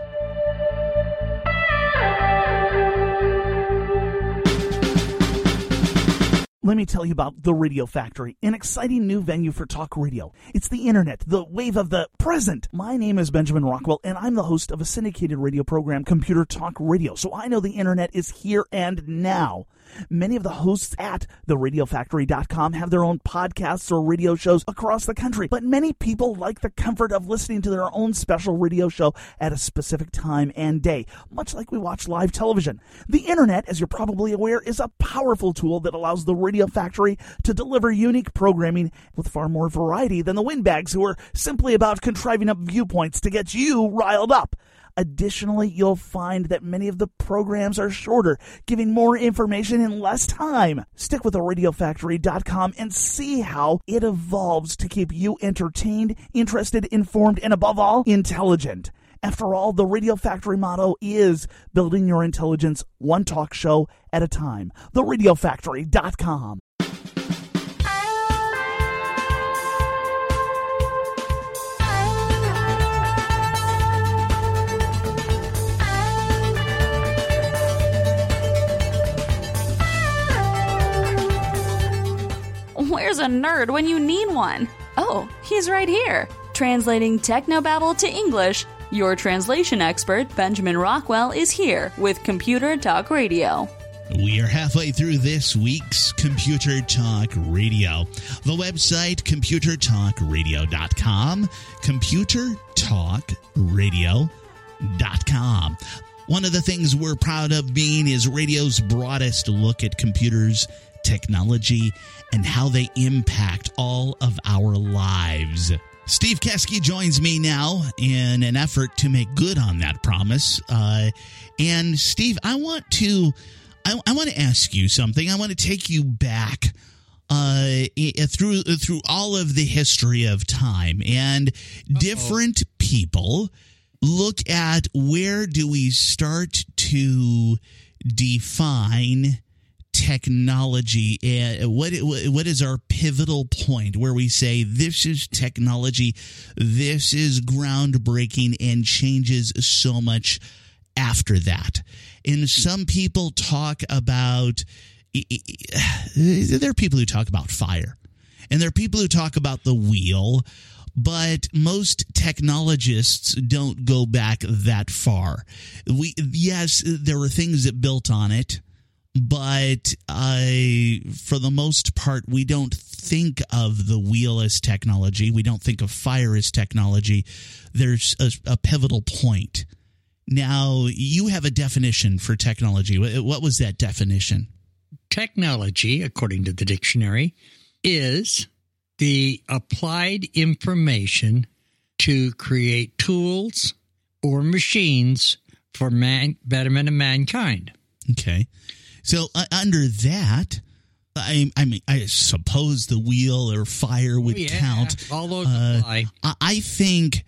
[SPEAKER 4] Let me tell you about The Radio Factory, an exciting new venue for talk radio. It's the internet, the wave of the present. My name is Benjamin Rockwell, and I'm the host of a syndicated radio program, Computer Talk Radio, so I know the internet is here and now. Many of the hosts at theradiofactory.com have their own podcasts or radio shows across the country, but many people like the comfort of listening to their own special radio show at a specific time and day, much like we watch live television. The internet, as you're probably aware, is a powerful tool that allows the Radio Factory to deliver unique programming with far more variety than the windbags who are simply about contriving up viewpoints to get you riled up. Additionally, you'll find that many of the programs are shorter, giving more information in less time. Stick with theradiofactory.com and see how it evolves to keep you entertained, interested, informed, and above all, intelligent. After all, the Radio Factory motto is building your intelligence one talk show at a time. TheRadioFactory.com.
[SPEAKER 1] Where's a nerd when you need one? Oh, he's right here. Translating technobabble to English, your translation expert, Benjamin Rockwell, is here with Computer Talk Radio.
[SPEAKER 2] We are halfway through this week's Computer Talk Radio. The website, computertalkradio.com, computertalkradio.com. One of the things we're proud of being is radio's broadest look at computers, technology, and how they impact all of our lives. Steve Keski joins me now in an effort to make good on that promise. And Steve, I want to ask you something. I want to take you back through all of the history of time, and different people look at where do we start to define technology, what is our pivotal point where we say this is technology, this is groundbreaking and changes so much after that. And some people talk about, there are people who talk about fire, and there are people who talk about the wheel, but most technologists don't go back that far. Yes, there were things that built on it, but for the most part, we don't think of the wheel as technology. We don't think of fire as technology. There's a pivotal point. Now, you have a definition for technology. What was that definition?
[SPEAKER 7] Technology, according to the dictionary, is the applied information to create tools or machines for betterment of mankind.
[SPEAKER 2] Okay. So under that, I mean, I suppose the wheel or fire would count.
[SPEAKER 7] All those apply.
[SPEAKER 2] I think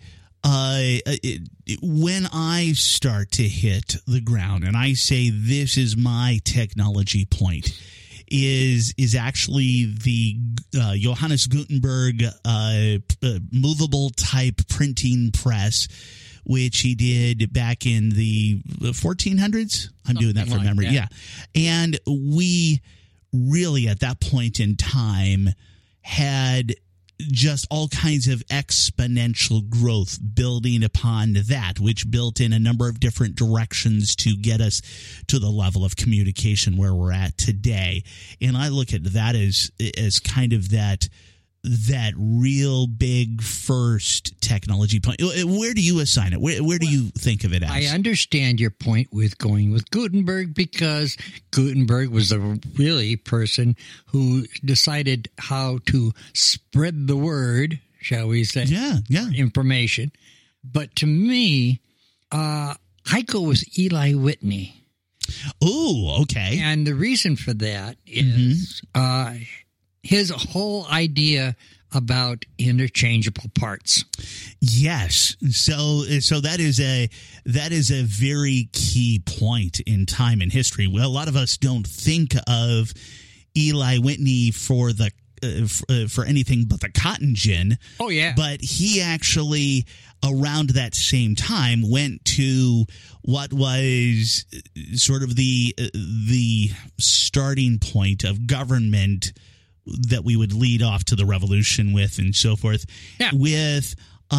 [SPEAKER 2] when I start to hit the ground and I say this is my technology point, is actually the Johannes Gutenberg movable type printing press, which he did back in the 1400s. I'm doing that from memory. Yeah. And we really, at that point in time, had just all kinds of exponential growth building upon that, which built in a number of different directions to get us to the level of communication where we're at today. And I look at that as kind of that real big first technology point. Where do you assign it? Where do you think of it as?
[SPEAKER 7] I understand your point with going with Gutenberg, because Gutenberg was the really person who decided how to spread the word, shall we say?
[SPEAKER 2] Yeah.
[SPEAKER 7] Information. But to me, I go with Eli Whitney.
[SPEAKER 2] Oh, okay.
[SPEAKER 7] And the reason for that is his whole idea about interchangeable parts.
[SPEAKER 2] Yes. So that is a very key point in time and history. Well, a lot of us don't think of Eli Whitney for anything but the cotton gin.
[SPEAKER 7] Oh, yeah.
[SPEAKER 2] But he actually, around that same time, went to what was sort of the starting point of government that we would lead off to the revolution with, and so forth.
[SPEAKER 7] Yeah.
[SPEAKER 2] With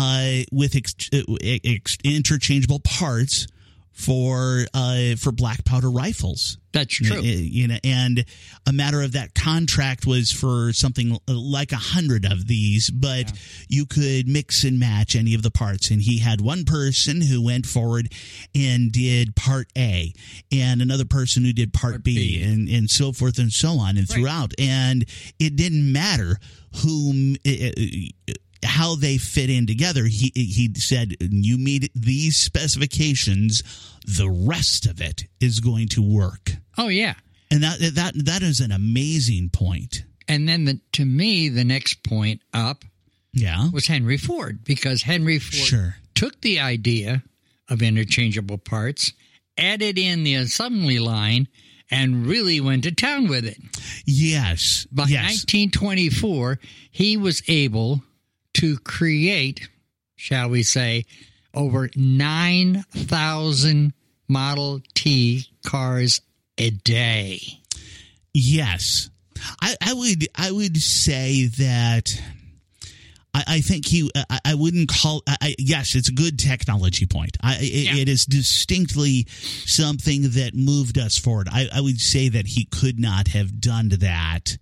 [SPEAKER 2] interchangeable parts for black powder rifles.
[SPEAKER 7] That's true.
[SPEAKER 2] And a matter of that contract was for something like 100 of these, but you could mix and match any of the parts. And he had one person who went forward and did part A, and another person who did part B. And so forth and so on and throughout. And it didn't matter how they fit in together. He said, you meet these specifications, the rest of it is going to work.
[SPEAKER 7] Oh, yeah.
[SPEAKER 2] And that is an amazing point.
[SPEAKER 7] And then to me, the next point up was Henry Ford, because Henry Ford took the idea of interchangeable parts, added in the assembly line, and really went to town with it.
[SPEAKER 2] Yes.
[SPEAKER 7] By 1924, he was able to create, shall we say, over 9,000 Model T cars a day.
[SPEAKER 2] Yes. I would say that I think I wouldn't call yes, it's a good technology point. It is distinctly something that moved us forward. I would say that he could not have done that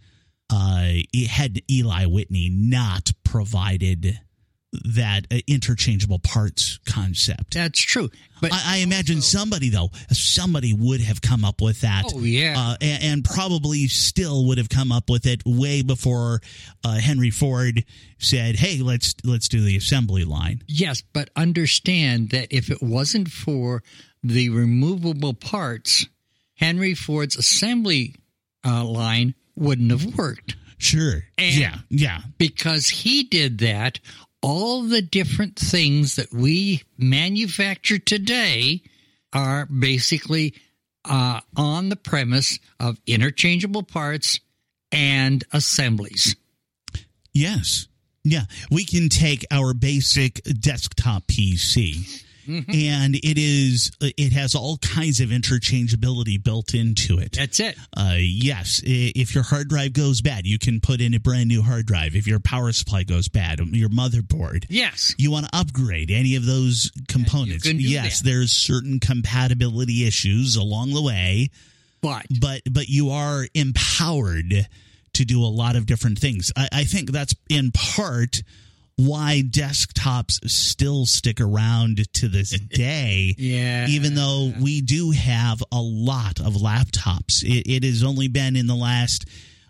[SPEAKER 2] had Eli Whitney not provided that interchangeable parts concept.
[SPEAKER 7] That's true. But
[SPEAKER 2] I imagine somebody would have come up with that.
[SPEAKER 7] Oh, yeah.
[SPEAKER 2] And probably still would have come up with it way before Henry Ford said, hey, let's do the assembly line.
[SPEAKER 7] Yes, but understand that if it wasn't for the removable parts, Henry Ford's assembly line wouldn't have worked.
[SPEAKER 2] Sure.
[SPEAKER 7] And
[SPEAKER 2] yeah.
[SPEAKER 7] Because he did that, all the different things that we manufacture today are basically on the premise of interchangeable parts and assemblies.
[SPEAKER 2] Yes. Yeah. We can take our basic desktop PC. Mm-hmm. And it has all kinds of interchangeability built into it.
[SPEAKER 7] That's it.
[SPEAKER 2] Yes. If your hard drive goes bad, you can put in a brand new hard drive. If your power supply goes bad, your motherboard.
[SPEAKER 7] Yes.
[SPEAKER 2] You want to upgrade any of those components.
[SPEAKER 7] You can do
[SPEAKER 2] yes,
[SPEAKER 7] that.
[SPEAKER 2] There's certain compatibility issues along the way. But you are empowered to do a lot of different things. I think that's in part why desktops still stick around to this day.
[SPEAKER 7] Yeah.
[SPEAKER 2] Even though we do have a lot of laptops. It has only been in the last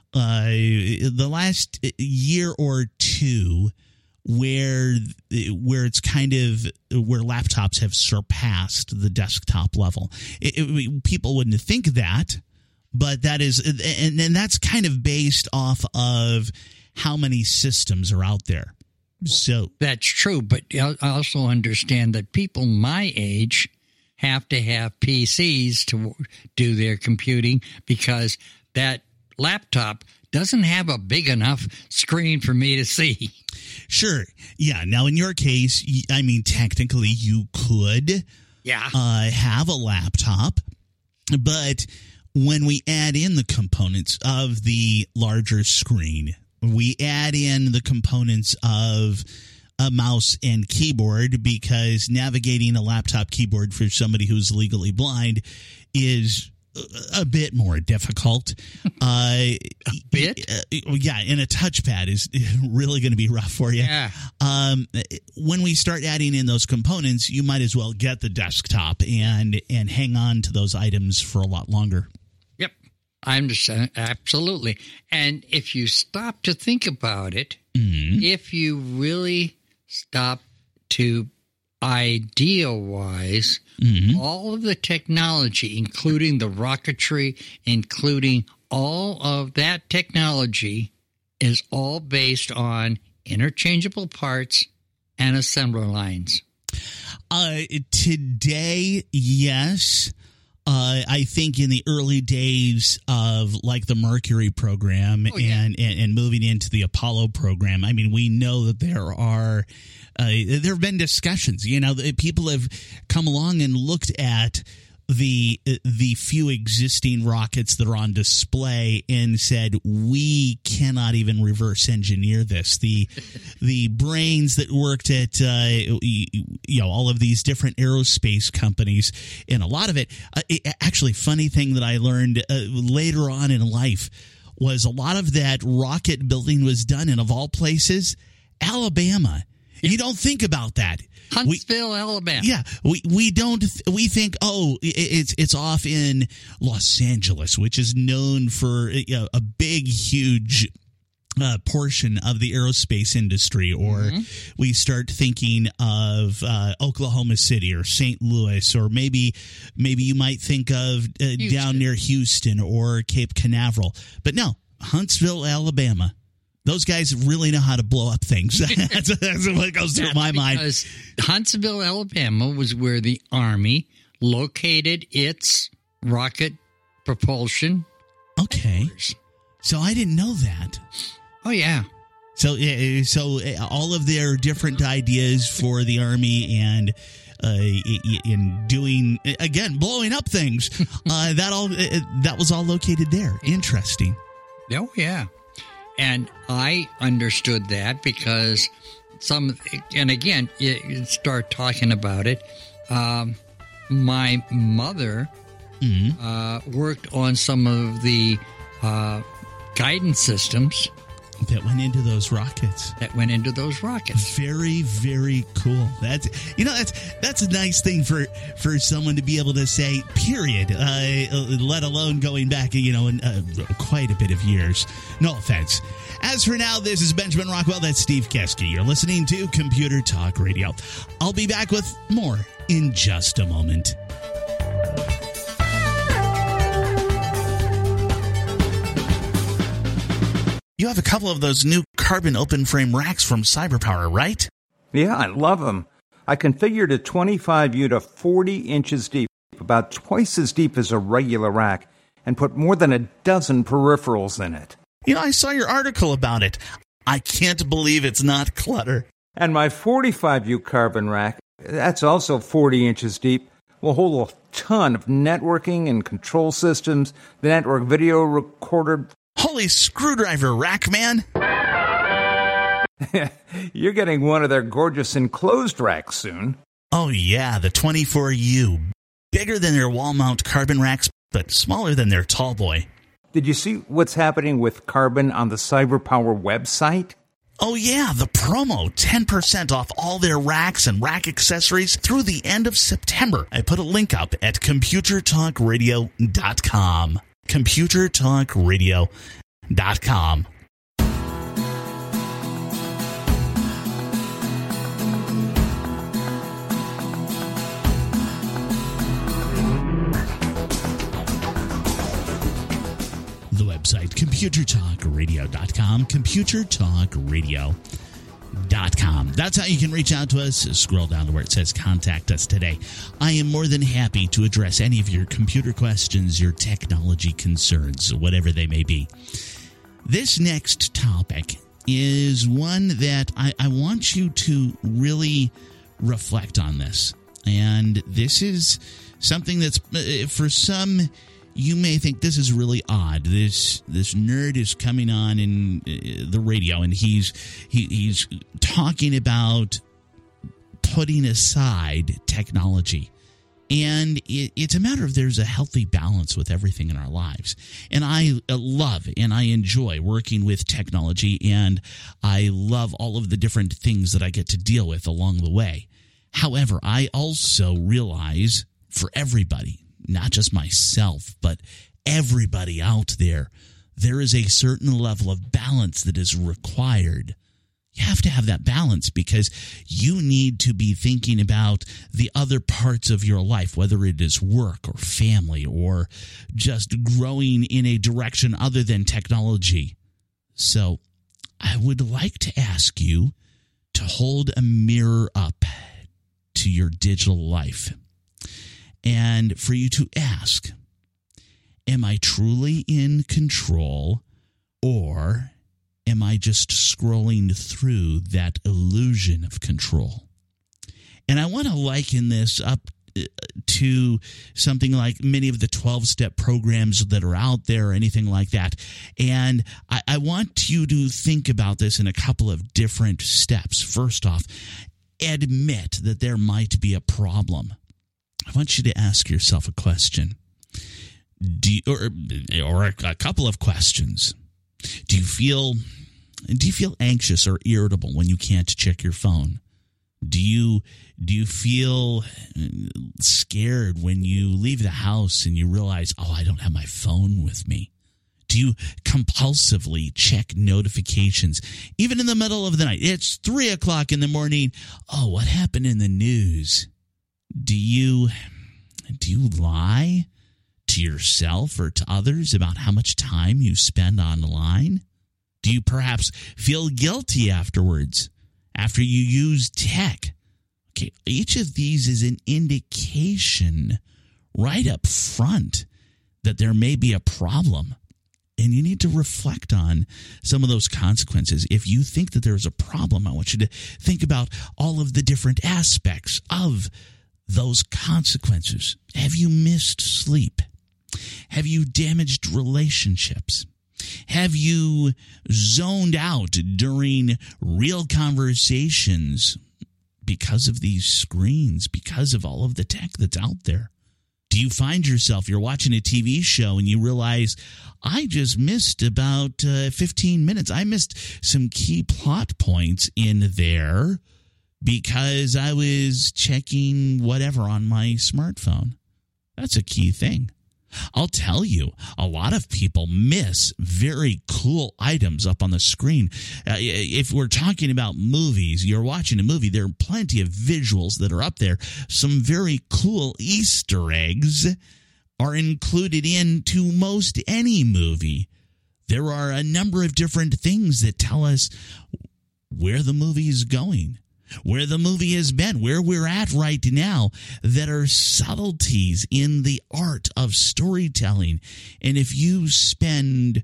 [SPEAKER 2] year or two where it's kind of where laptops have surpassed the desktop level. People wouldn't think that, but that is, and that's kind of based off of how many systems are out there. So
[SPEAKER 7] that's true, but I also understand that people my age have to have PCs to do their computing because that laptop doesn't have a big enough screen for me to see.
[SPEAKER 2] Sure. Yeah. Now, in your case, I mean, technically you could have a laptop, but when we add in the components of the larger screen, we add in the components of a mouse and keyboard because navigating a laptop keyboard for somebody who's legally blind is a bit more difficult.
[SPEAKER 7] A bit?
[SPEAKER 2] Yeah, and a touchpad is really going to be rough for you.
[SPEAKER 7] Yeah.
[SPEAKER 2] When we start adding in those components, you might as well get the desktop and hang on to those items for a lot longer.
[SPEAKER 7] Yep. I understand. Absolutely. And if you stop to think about it, if you really stop to idea-wise, all of the technology, including the rocketry, including all of that technology, is all based on interchangeable parts and assembly lines.
[SPEAKER 2] Today, yes. I think in the early days of like the Mercury program and moving into the Apollo program, I mean, we know that there have been discussions. You know, people have come along and looked at the few existing rockets that are on display and said, we cannot even reverse engineer this. The brains that worked at all of these different aerospace companies, and a lot of it actually, funny thing that I learned later on in life was a lot of that rocket building was done in, of all places, Alabama. You don't think about that.
[SPEAKER 7] Huntsville, Alabama.
[SPEAKER 2] Yeah, we don't. We think, it's off in Los Angeles, which is known for a big, huge portion of the aerospace industry. Or we start thinking of Oklahoma City or St. Louis, or maybe you might think of down near Houston or Cape Canaveral. But no, Huntsville, Alabama. those guys really know how to blow up things. That's what goes through my mind.
[SPEAKER 7] Because Huntsville, Alabama was where the Army located its rocket propulsion.
[SPEAKER 2] Okay.
[SPEAKER 7] headquarters.
[SPEAKER 2] So I didn't know that.
[SPEAKER 7] Oh, yeah.
[SPEAKER 2] So all of their different ideas for the Army and in doing, again, blowing up things, that was all located there. Interesting.
[SPEAKER 7] Oh, yeah. And I understood that because and again, you start talking about it. My mother worked on some of the guidance systems
[SPEAKER 2] that went into those rockets.
[SPEAKER 7] Very,
[SPEAKER 2] very cool. That's a nice thing for someone to be able to say, period, let alone going back, quite a bit of years. No offense. As for now, this is Benjamin Rockwell. That's Steve Keski. You're listening to Computer Talk Radio. I'll be back with more in just a moment. You have a couple of those new carbon open frame racks from CyberPower, right?
[SPEAKER 3] Yeah, I love them. I configured a 25U to 40 inches deep, about twice as deep as a regular rack, and put more than a dozen peripherals in it.
[SPEAKER 2] I saw your article about it. I can't believe it's not clutter.
[SPEAKER 3] And my 45U carbon rack, that's also 40 inches deep, will hold a ton of networking and control systems, the network video recorder.
[SPEAKER 2] Holy screwdriver rack, man!
[SPEAKER 3] You're getting one of their gorgeous enclosed racks soon.
[SPEAKER 2] Oh yeah, the 24U. Bigger than their wall mount carbon racks, but smaller than their tall boy.
[SPEAKER 3] Did you see what's happening with carbon on the CyberPower website?
[SPEAKER 2] Oh yeah, the promo, 10% off all their racks and rack accessories through the end of September. I put a link up at ComputerTalkRadio.com. ComputerTalkRadio.com. The website, ComputerTalkRadio.com, ComputerTalkRadio.com. That's how you can reach out to us. Scroll down to where it says Contact Us Today. I am more than happy to address any of your computer questions, your technology concerns, whatever they may be. This next topic is one that I want you to really reflect on this. And this is something that's, for some, you may think this is really odd. This nerd is coming on in the radio, and he's talking about putting aside technology. And it's a matter of there's a healthy balance with everything in our lives. And I love and I enjoy working with technology, and I love all of the different things that I get to deal with along the way. However, I also realize for everybody, not just myself, but everybody out there, there is a certain level of balance that is required. You have to have that balance because you need to be thinking about the other parts of your life, whether it is work or family or just growing in a direction other than technology. So I would like to ask you to hold a mirror up to your digital life and for you to ask, am I truly in control, or am I just scrolling through that illusion of control? And I want to liken this up to something like many of the 12-step programs that are out there or anything like that. And I want you to think about this in a couple of different steps. First off, admit that there might be a problem. I want you to ask yourself a question. Or a couple of questions. Do you feel anxious or irritable when you can't check your phone? Do you feel scared when you leave the house and you realize, oh, I don't have my phone with me? Do you compulsively check notifications, even in the middle of the night? It's 3 o'clock in the morning. Oh, what happened in the news? Do you lie to yourself or to others about how much time you spend online? Do Do you perhaps feel guilty afterwards after you use tech? Okay, each of these is an indication right up front that there may be a problem. And you need to reflect on some of those consequences. If you think that there's a problem, I want you to think about all of the different aspects of those consequences. Have you missed sleep? Have you damaged relationships? Have you zoned out during real conversations because of these screens, because of all of the tech that's out there? Do you find yourself, you're watching a TV show and you realize, I just missed about 15 minutes. I missed some key plot points in there because I was checking whatever on my smartphone. That's a key thing. I'll tell you, a lot of people miss very cool items up on the screen. If we're talking about movies, you're watching a movie, there are plenty of visuals that are up there. Some very cool Easter eggs are included into most any movie. There are a number of different things that tell us where the movie is going, where the movie has been, where we're at right now, that are subtleties in the art of storytelling. And if you spend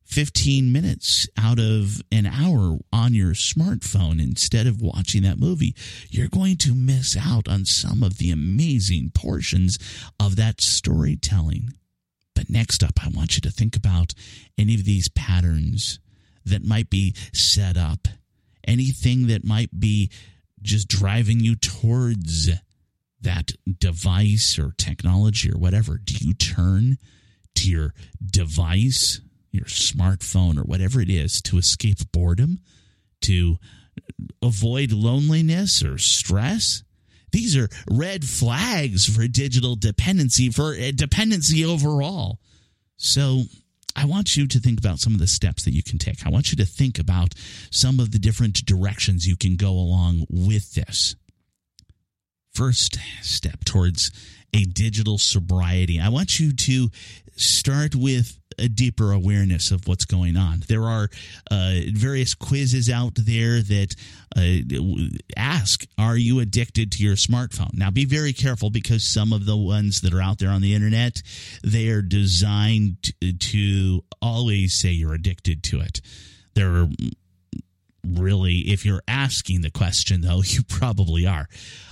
[SPEAKER 2] 15 minutes out of an hour on your smartphone instead of watching that movie, you're going to miss out on some of the amazing portions of that storytelling. But next up, I want you to think about any of these patterns that might be set up, anything that might be just driving you towards that device or technology or whatever. Do you turn to your device, your smartphone or whatever it is, to escape boredom, to avoid loneliness or stress? These are red flags for digital dependency, for dependency overall. So I want you to think about some of the steps that you can take. I want you to think about some of the different directions you can go along with this. First step towards a digital sobriety. I want you to start with a deeper awareness of what's going on. There are various quizzes out there that ask, are you addicted to your smartphone? Now, be very careful because some of the ones that are out there on the internet, they are designed to always say you're addicted to it. They're really, if you're asking the question, though, you probably are.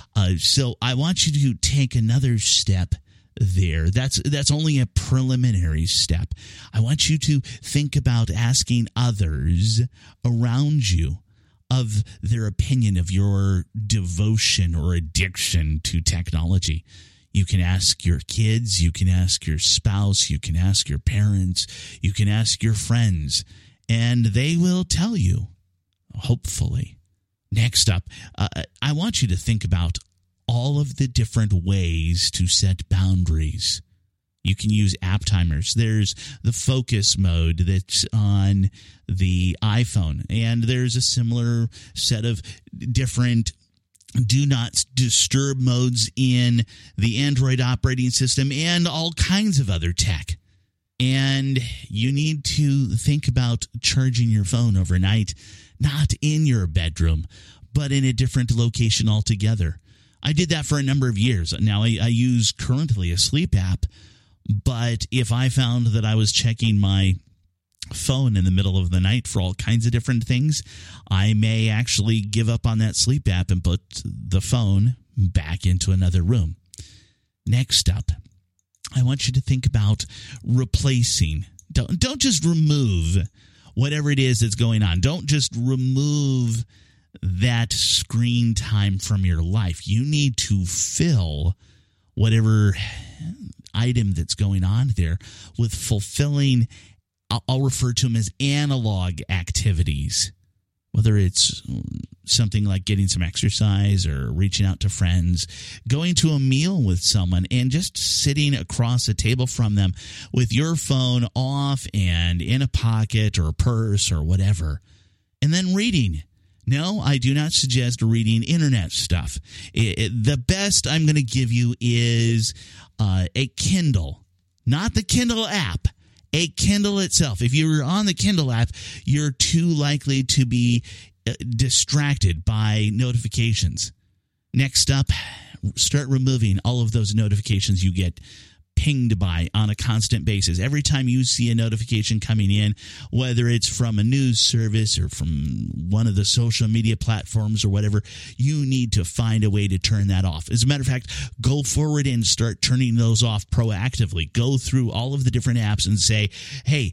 [SPEAKER 2] So I want you to take another step there. That's only a preliminary step. I want you to think about asking others around you of their opinion of your devotion or addiction to technology. You can ask your kids, you can ask your spouse, you can ask your parents, you can ask your friends, and they will tell you, hopefully. Next up, I want you to think about all of the different ways to set boundaries. You can use app timers. There's the focus mode that's on the iPhone, and there's a similar set of different do not disturb modes in the Android operating system and all kinds of other tech. And you need to think about charging your phone overnight, not in your bedroom, but in a different location altogether. I did that for a number of years. Now, I use currently a sleep app, but if I found that I was checking my phone in the middle of the night for all kinds of different things, I may actually give up on that sleep app and put the phone back into another room. Next up, I want you to think about replacing. Don't just remove whatever it is that's going on. Don't just remove that screen time from your life. You need to fill whatever item that's going on there with fulfilling, I'll refer to them as analog activities, whether it's something like getting some exercise or reaching out to friends, going to a meal with someone and just sitting across a table from them with your phone off and in a pocket or a purse or whatever, and then reading. No, I do not suggest reading internet stuff. The best I'm going to give you is a Kindle, not the Kindle app, a Kindle itself. If you're on the Kindle app, you're too likely to be distracted by notifications. Next up, start removing all of those notifications you get pinged by on a constant basis. Every time you see a notification coming in, whether it's from a news service or from one of the social media platforms or whatever, you need to find a way to turn that off. As a matter of fact, go forward and start turning those off proactively. Go through all of the different apps and say, hey,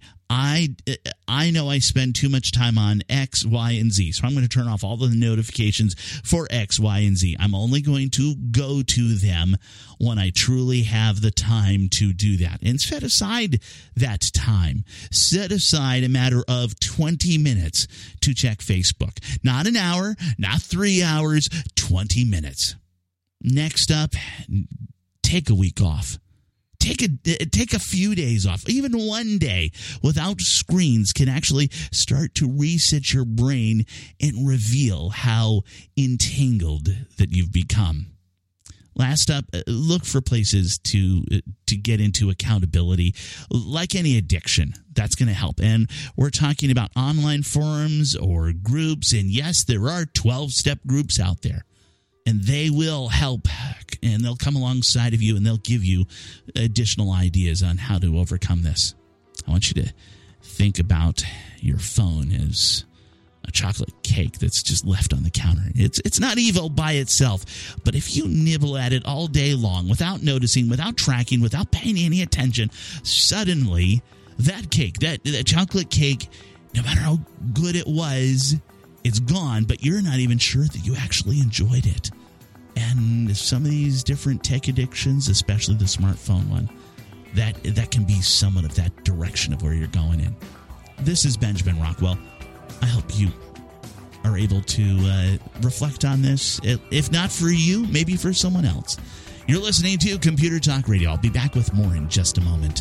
[SPEAKER 2] I know I spend too much time on X, Y, and Z, so I'm going to turn off all the notifications for X, Y, and Z. I'm only going to go to them when I truly have the time to do that. And set aside that time. Set aside a matter of 20 minutes to check Facebook. Not an hour, not 3 hours, 20 minutes. Next up, take a week off. Take a few days off. Even one day without screens can actually start to reset your brain and reveal how entangled that you've become. Last up, look for places to get into accountability. Like any addiction, that's going to help. And we're talking about online forums or groups. And yes, there are 12-step groups out there. And they will help, and they'll come alongside of you, and they'll give you additional ideas on how to overcome this. I want you to think about your phone as a chocolate cake that's just left on the counter. It's not evil by itself, but if you nibble at it all day long without noticing, without tracking, without paying any attention, suddenly that cake, that chocolate cake, no matter how good it was, it's gone, but you're not even sure that you actually enjoyed it. And some of these different tech addictions, especially the smartphone one, that can be somewhat of that direction of where you're going in. This is Benjamin Rockwell. I hope you are able to reflect on this. If not for you, maybe for someone else. You're listening to Computer Talk Radio. I'll be back with more in just a moment.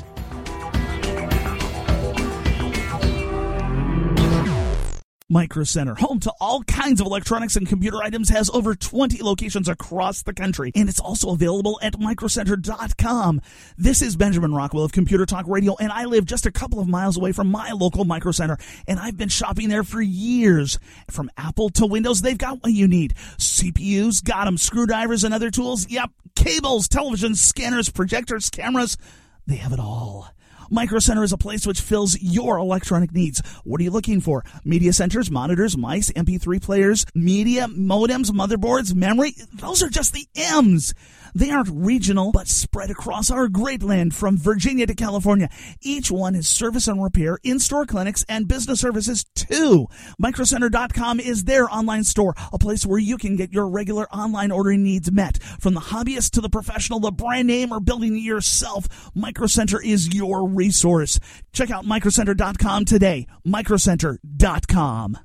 [SPEAKER 4] Micro Center, home to all kinds of electronics and computer items, has over 20 locations across the country, and it's also available at microcenter.com. This is Benjamin Rockwell of Computer Talk Radio, and I live just a couple of miles away from my local Micro Center, and I've been shopping there for years. From Apple to Windows, they've got what you need. CPUs, got them. Screwdrivers and other tools, yep. Cables, televisions, scanners, projectors, cameras, they have it all. Micro Center is a place which fills your electronic needs. What are you looking for? Media centers, monitors, mice, MP3 players, media, modems, motherboards, memory. Those are just the M's. They aren't regional, but spread across our great land from Virginia to California. Each one is service and repair, in-store clinics, and business services too. Microcenter.com is their online store, a place where you can get your regular online ordering needs met. From the hobbyist to the professional, the brand name, or building it yourself, Micro Center is your resource. Check out microcenter.com today. Microcenter.com.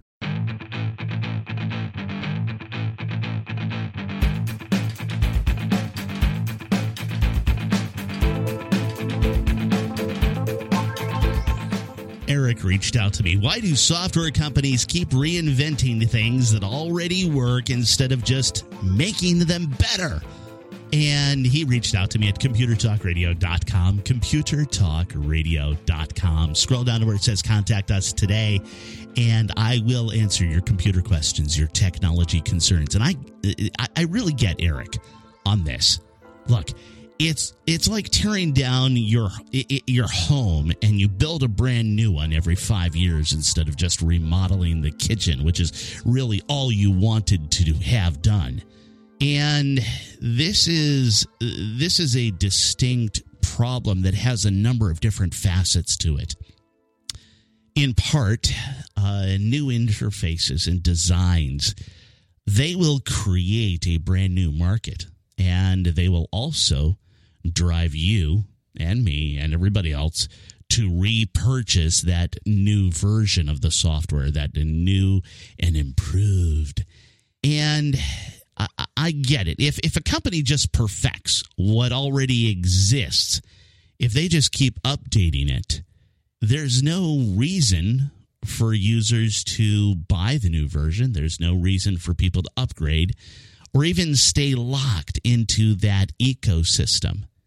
[SPEAKER 2] Eric reached out to me. Why do software companies keep reinventing things that already work instead of just making them better? And he reached out to me at computertalkradio.com, computertalkradio.com. Scroll down to where it says contact us today, and I will answer your computer questions, your technology concerns. And I really get Eric on this. Look, it's like tearing down your home and you build a brand new one every 5 years instead of just remodeling the kitchen, which is really all you wanted to have done. And this is a distinct problem that has a number of different facets to it. In part, new interfaces and designs, they will create a brand new market, and they will also drive you and me and everybody else to repurchase that new version of the software, that new and improved. And I get it. If a company just perfects what already exists, if they just keep updating it, there's no reason for users to buy the new version. There's no reason for people to upgrade or even stay locked into that ecosystem.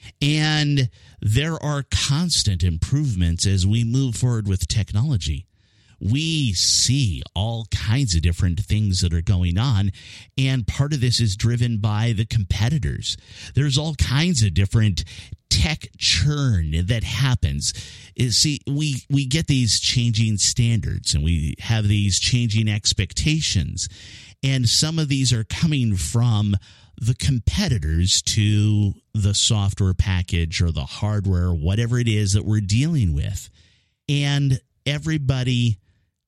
[SPEAKER 2] And there are constant improvements as we move forward with technology. We see all kinds of different things that are going on, and part of this is driven by the competitors. There's all kinds of different tech churn that happens. See, we get these changing standards, and we have these changing expectations, and some of these are coming from the competitors to the software package or the hardware, whatever it is that we're dealing with. And everybody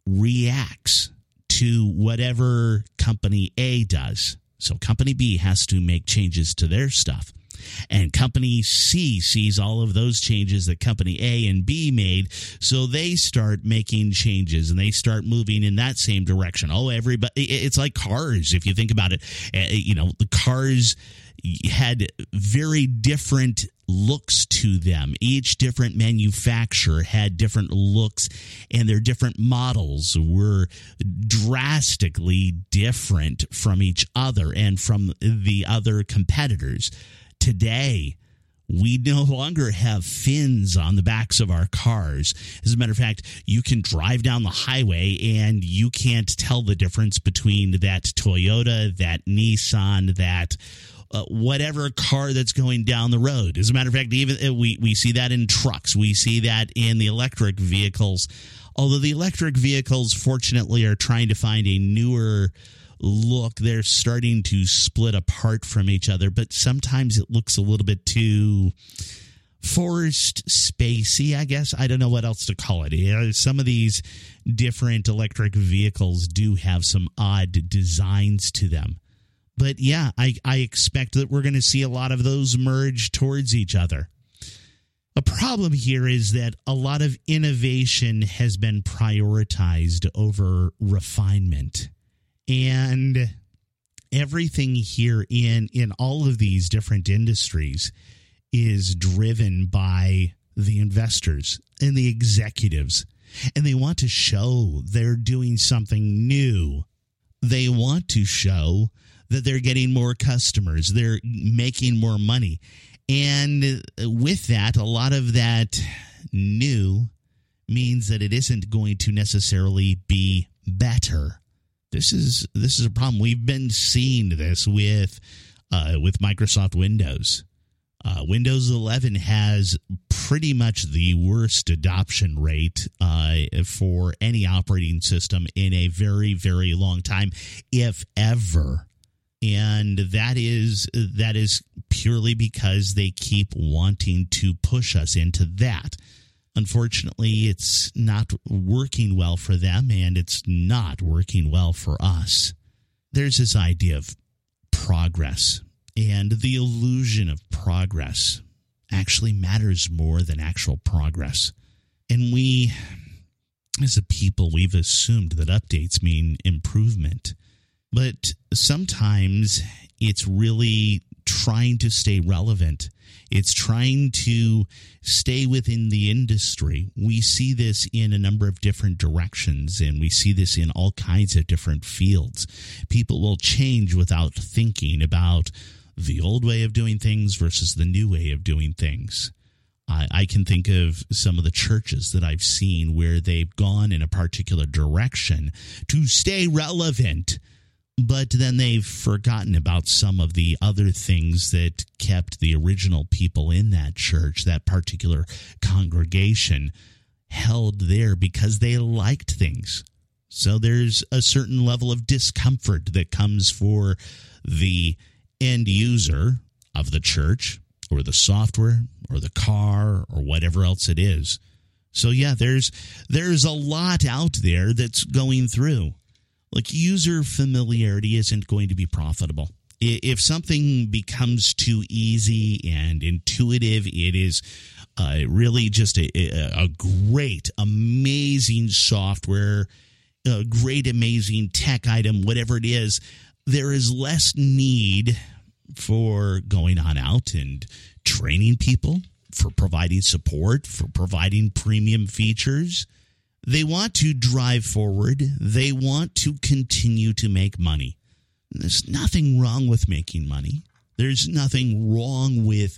[SPEAKER 2] reacts to whatever company A does. So company B has to make changes to their stuff. And company C sees all of those changes that company A and B made, so they start making changes and they start moving in that same direction. Oh, everybody, it's like cars, if you think about it. The cars had very different looks to them. Each different manufacturer had different looks, and their different models were drastically different from each other and from the other competitors. Today, we no longer have fins on the backs of our cars. As a matter of fact, you can drive down the highway and you can't tell the difference between that Toyota, that Nissan, that whatever car that's going down the road. As a matter of fact, even we see that in trucks. We see that in the electric vehicles. Although the electric vehicles, fortunately, are trying to find a newer look. They're starting to split apart from each other, but sometimes it looks a little bit too forced, spacey, I guess. I don't know what else to call it. Some of these different electric vehicles do have some odd designs to them. But yeah, I expect that we're going to see a lot of those merge towards each other. A problem here is that a lot of innovation has been prioritized over refinement. And everything here in all of these different industries is driven by the investors and the executives. And they want to show they're doing something new. They want to show that they're getting more customers. They're making more money. And with that, a lot of that new means that it isn't going to necessarily be better. This is a problem. We've been seeing this with Microsoft Windows. Windows 11 has pretty much the worst adoption rate for any operating system in a very, very long time, if ever. And that is purely because they keep wanting to push us into that. Unfortunately, it's not working well for them, and it's not working well for us. There's this idea of progress, and the illusion of progress actually matters more than actual progress. And we, as a people, we've assumed that updates mean improvement. But sometimes it's really trying to stay relevant. It's trying to stay within the industry. We see this in a number of different directions, and we see this in all kinds of different fields. People will change without thinking about the old way of doing things versus the new way of doing things. I can think of some of the churches that I've seen where they've gone in a particular direction to stay relevant, but then they've forgotten about some of the other things that kept the original people in that church, that particular congregation, held there because they liked things. So there's a certain level of discomfort that comes for the end user of the church or the software or the car or whatever else it is. So yeah, there's a lot out there that's going through. Like, user familiarity isn't going to be profitable. If something becomes too easy and intuitive, it is really just a great, amazing software, a great, amazing tech item, whatever it is, there is less need for going on out and training people, for providing support, for providing premium features. They want to drive forward. They want to continue to make money. There's nothing wrong with making money. There's nothing wrong with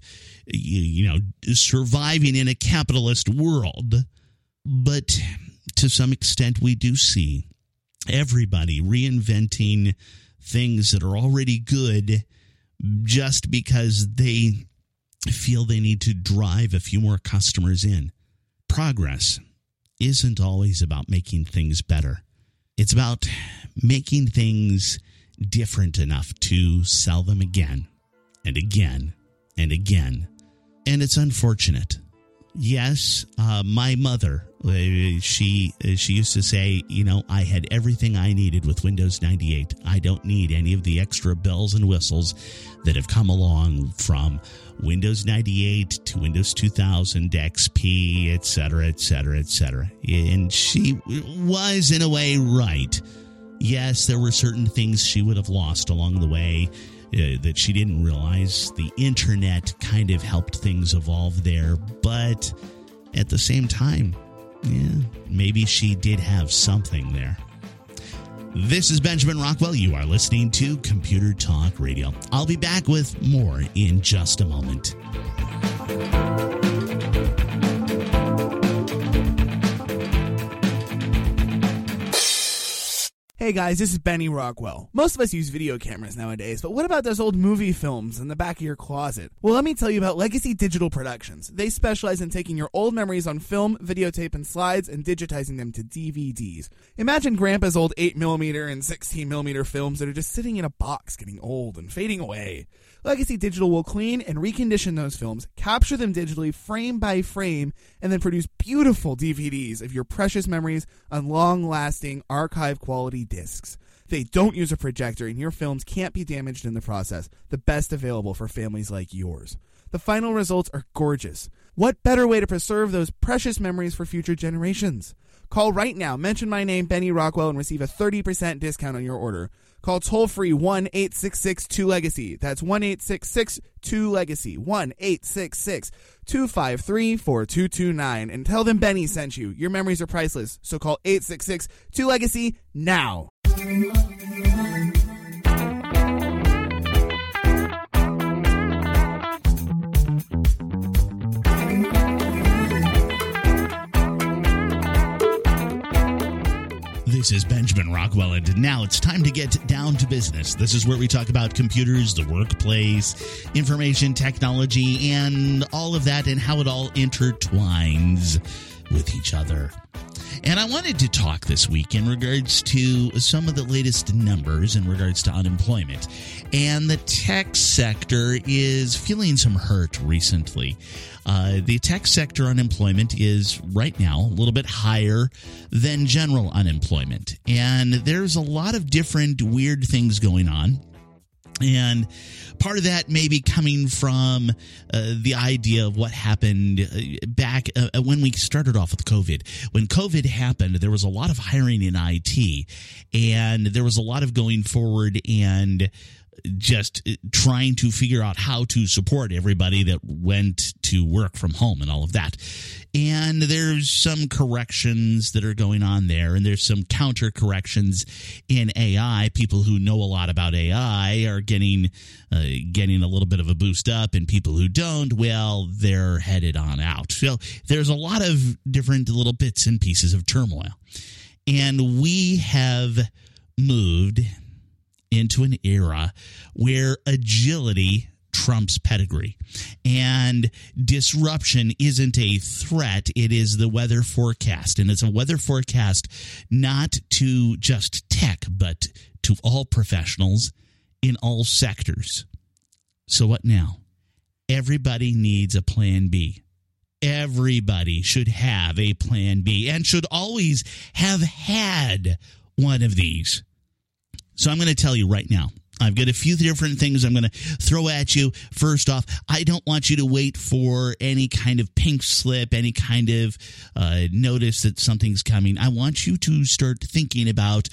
[SPEAKER 2] surviving in a capitalist world. But to some extent, we do see everybody reinventing things that are already good just because they feel they need to drive a few more customers in. Progress isn't always about making things better. It's about making things different enough to sell them again and again and again. And it's unfortunate. Yes, my mother, she used to say, I had everything I needed with Windows 98. I don't need any of the extra bells and whistles that have come along from Windows 98 to Windows 2000, XP, et cetera, et cetera, et cetera. And she was, in a way, right. Yes, there were certain things she would have lost along the way that she didn't realize. The internet kind of helped things evolve there, but at the same time, maybe she did have something there. This is Benjamin Rockwell. You are listening to Computer Talk Radio. I'll be back with more in just a moment.
[SPEAKER 4] Hey guys, this is Benny Rockwell. Most of us use video cameras nowadays, but what about those old movie films in the back of your closet? Well, let me tell you about Legacy Digital Productions. They specialize in taking your old memories on film, videotape, and slides and digitizing them to DVDs. Imagine Grandpa's old 8mm and 16mm films that are just sitting in a box getting old and fading away. Legacy Digital will clean and recondition those films, capture them digitally frame by frame, and then produce beautiful DVDs of your precious memories on long-lasting, archive-quality discs. They don't use a projector, and your films can't be damaged in the process, the best available for families like yours. The final results are gorgeous. What better way to preserve those precious memories for future generations? Call right now, mention my name, Benny Rockwell, and receive a 30% discount on your order. Call toll-free 1-866-2-LEGACY. That's 1-866-2-LEGACY. 1-866-253-4229. And tell them Benny sent you. Your memories are priceless. So call 866-2-LEGACY now.
[SPEAKER 2] This is Benjamin Rockwell, and now it's time to get down to business. This is where we talk about computers, the workplace, information technology, and all of that, and how it all intertwines with each other. And I wanted to talk this week in regards to some of the latest numbers in regards to unemployment. And the tech sector is feeling some hurt recently. The tech sector unemployment is right now a little bit higher than general unemployment. And there's a lot of different weird things going on. And part of that may be coming from the idea of what happened back when we started off with COVID. When COVID happened, there was a lot of hiring in IT, and there was a lot of going forward and just trying to figure out how to support everybody that went to work from home and all of that. And there's some corrections that are going on there, and there's some counter corrections in AI. People who know a lot about AI are getting a little bit of a boost up, and people who don't, well, they're headed on out. So there's a lot of different little bits and pieces of turmoil. And we have moved into an era where agility trumps pedigree, and disruption isn't a threat. It is the weather forecast, and it's a weather forecast not to just tech, but to all professionals in all sectors. So what now? Everybody needs a plan B. Everybody should have a plan B and should always have had one of these. So I'm going to tell you right now, I've got a few different things I'm going to throw at you. First off, I don't want you to wait for any kind of pink slip, any kind of notice that something's coming. I want you to start thinking about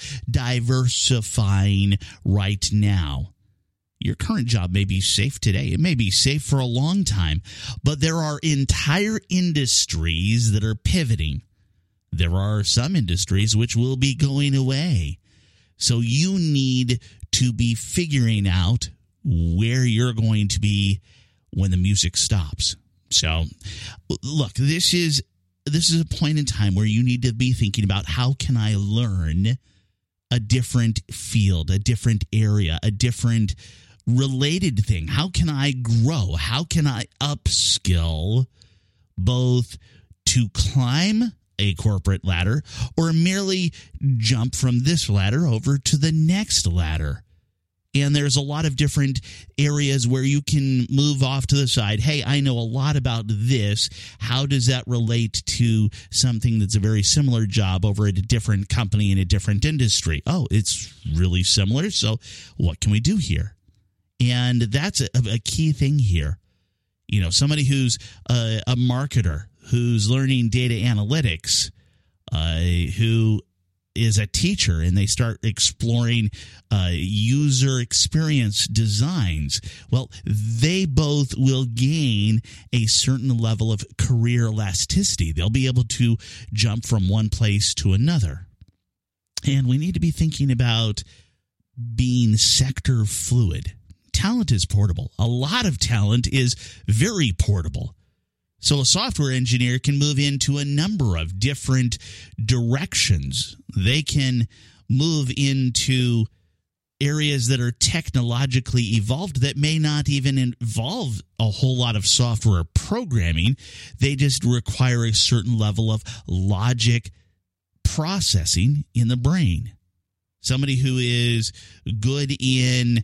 [SPEAKER 2] diversifying right now. Your current job may be safe today. It may be safe for a long time, but there are entire industries that are pivoting. There are some industries which will be going away. So you need to be figuring out where you're going to be when the music stops. So, look, this is a point in time where you need to be thinking about, how can I learn a different field, a different area, a different related thing? How can I grow? How can I upskill, both to climb a corporate ladder or merely jump from this ladder over to the next ladder? And there's a lot of different areas where you can move off to the side. Hey, I know a lot about this. How does that relate to something that's a very similar job over at a different company in a different industry? Oh, it's really similar. So what can we do here? And that's a key thing here. You know, somebody who's a marketer, who's learning data analytics, who is a teacher, and they start exploring user experience designs, well, they both will gain a certain level of career elasticity. They'll be able to jump from one place to another. And we need to be thinking about being sector fluid. Talent is portable. A lot of talent is very portable. So a software engineer can move into a number of different directions. They can move into areas that are technologically evolved that may not even involve a whole lot of software programming. They just require a certain level of logic processing in the brain. Somebody who is good in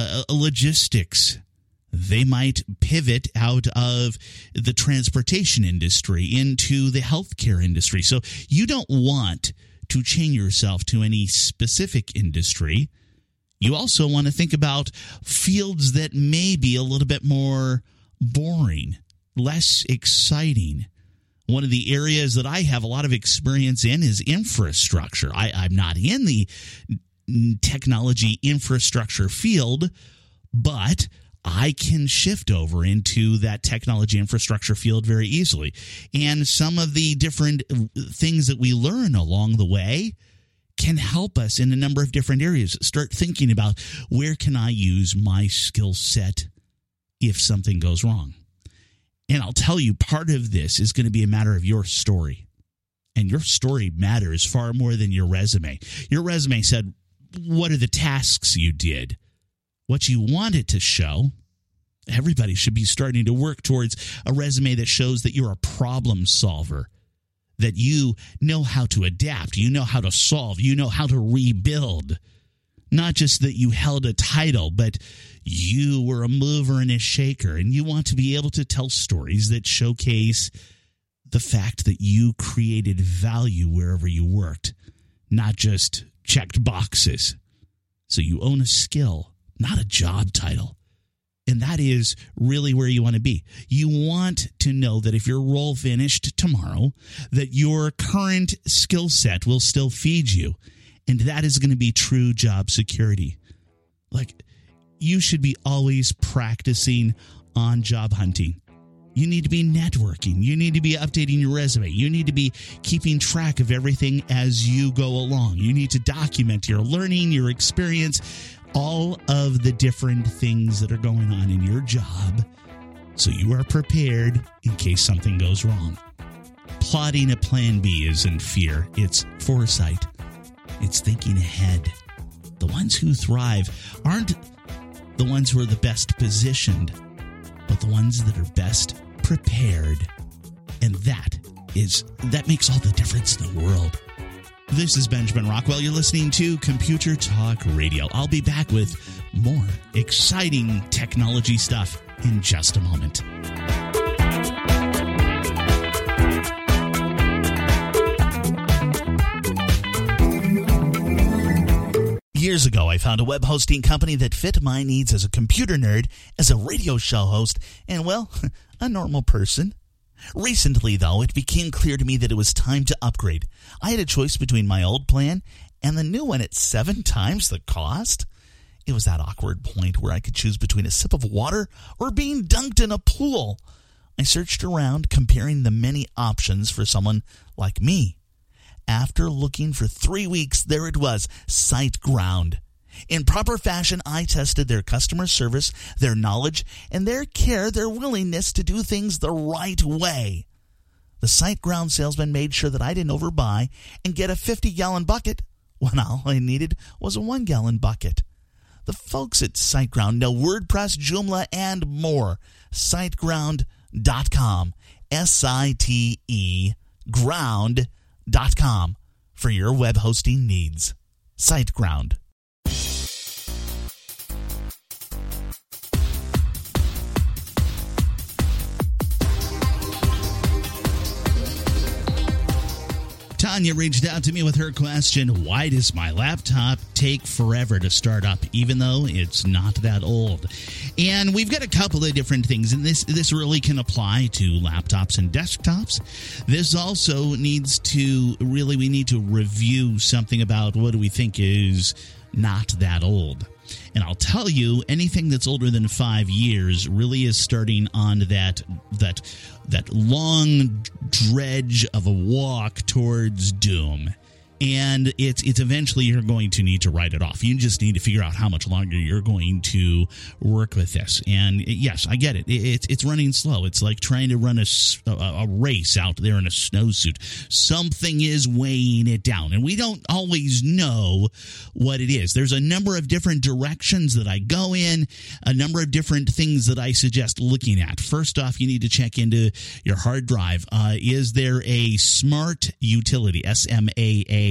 [SPEAKER 2] logistics, they might pivot out of the transportation industry into the healthcare industry. So you don't want to chain yourself to any specific industry. You also want to think about fields that may be a little bit more boring, less exciting. One of the areas that I have a lot of experience in is infrastructure. I'm not in the technology infrastructure field, but I can shift over into that technology infrastructure field very easily. And some of the different things that we learn along the way can help us in a number of different areas. Start thinking about, where can I use my skill set if something goes wrong? And I'll tell you, part of this is going to be a matter of your story. And your story matters far more than your resume. Your resume said, what are the tasks you did? What you want it to show. Everybody should be starting to work towards a resume that shows that you're a problem solver, that you know how to adapt, you know how to solve, you know how to rebuild. Not just that you held a title, but you were a mover and a shaker, and you want to be able to tell stories that showcase the fact that you created value wherever you worked, not just checked boxes. So you own a skill, not a job title. And that is really where you want to be. You want to know that if your role finished tomorrow, that your current skill set will still feed you. And that is going to be true job security. Like, you should be always practicing on job hunting. You need to be networking. You need to be updating your resume. You need to be keeping track of everything as you go along. You need to document your learning, your experience, all of the different things that are going on in your job, so you are prepared in case something goes wrong. Plotting a plan B isn't fear. It's foresight. It's thinking ahead. The ones who thrive aren't the ones who are the best positioned, but the ones that are best prepared. And that makes all the difference in the world. This is Benjamin Rockwell. You're listening to Computer Talk Radio. I'll be back with more exciting technology stuff in just a moment. Years ago, I found a web hosting company that fit my needs as a computer nerd, as a radio show host, and, well, a normal person. Recently, though, it became clear to me that it was time to upgrade. I had a choice between my old plan and the new one at 7 times the cost. It was that awkward point where I could choose between a sip of water or being dunked in a pool. I searched around, comparing the many options for someone like me. After looking for 3 weeks, there it was, SiteGround.
[SPEAKER 4] In proper fashion, I tested their customer service, their knowledge, and their care, their willingness to do things the right way. The SiteGround salesman made sure that I didn't overbuy and get a 50-gallon bucket when all I needed was a 1-gallon bucket. The folks at SiteGround know WordPress, Joomla, and more. SiteGround.com. SITE ground.com for your web hosting needs. SiteGround.
[SPEAKER 2] Tanya reached out to me with her question, why does my laptop take forever to start up, even though it's not that old? And we've got a couple of different things, and this really can apply to laptops and desktops. This also needs to, we need to review something about what do we think is not that old. And I'll tell you, anything that's older than 5 years really is starting on that long dredge of a walk towards doom. And it's eventually you're going to need to write it off. You just need to figure out how much longer you're going to work with this. And yes, I get it. It's running slow. It's like trying to run a race out there in a snowsuit. Something is weighing it down, and we don't always know what it is. There's a number of different directions that I go in, a number of different things that I suggest looking at. First off, you need to check into your hard drive. Is there a smart utility, SMAART,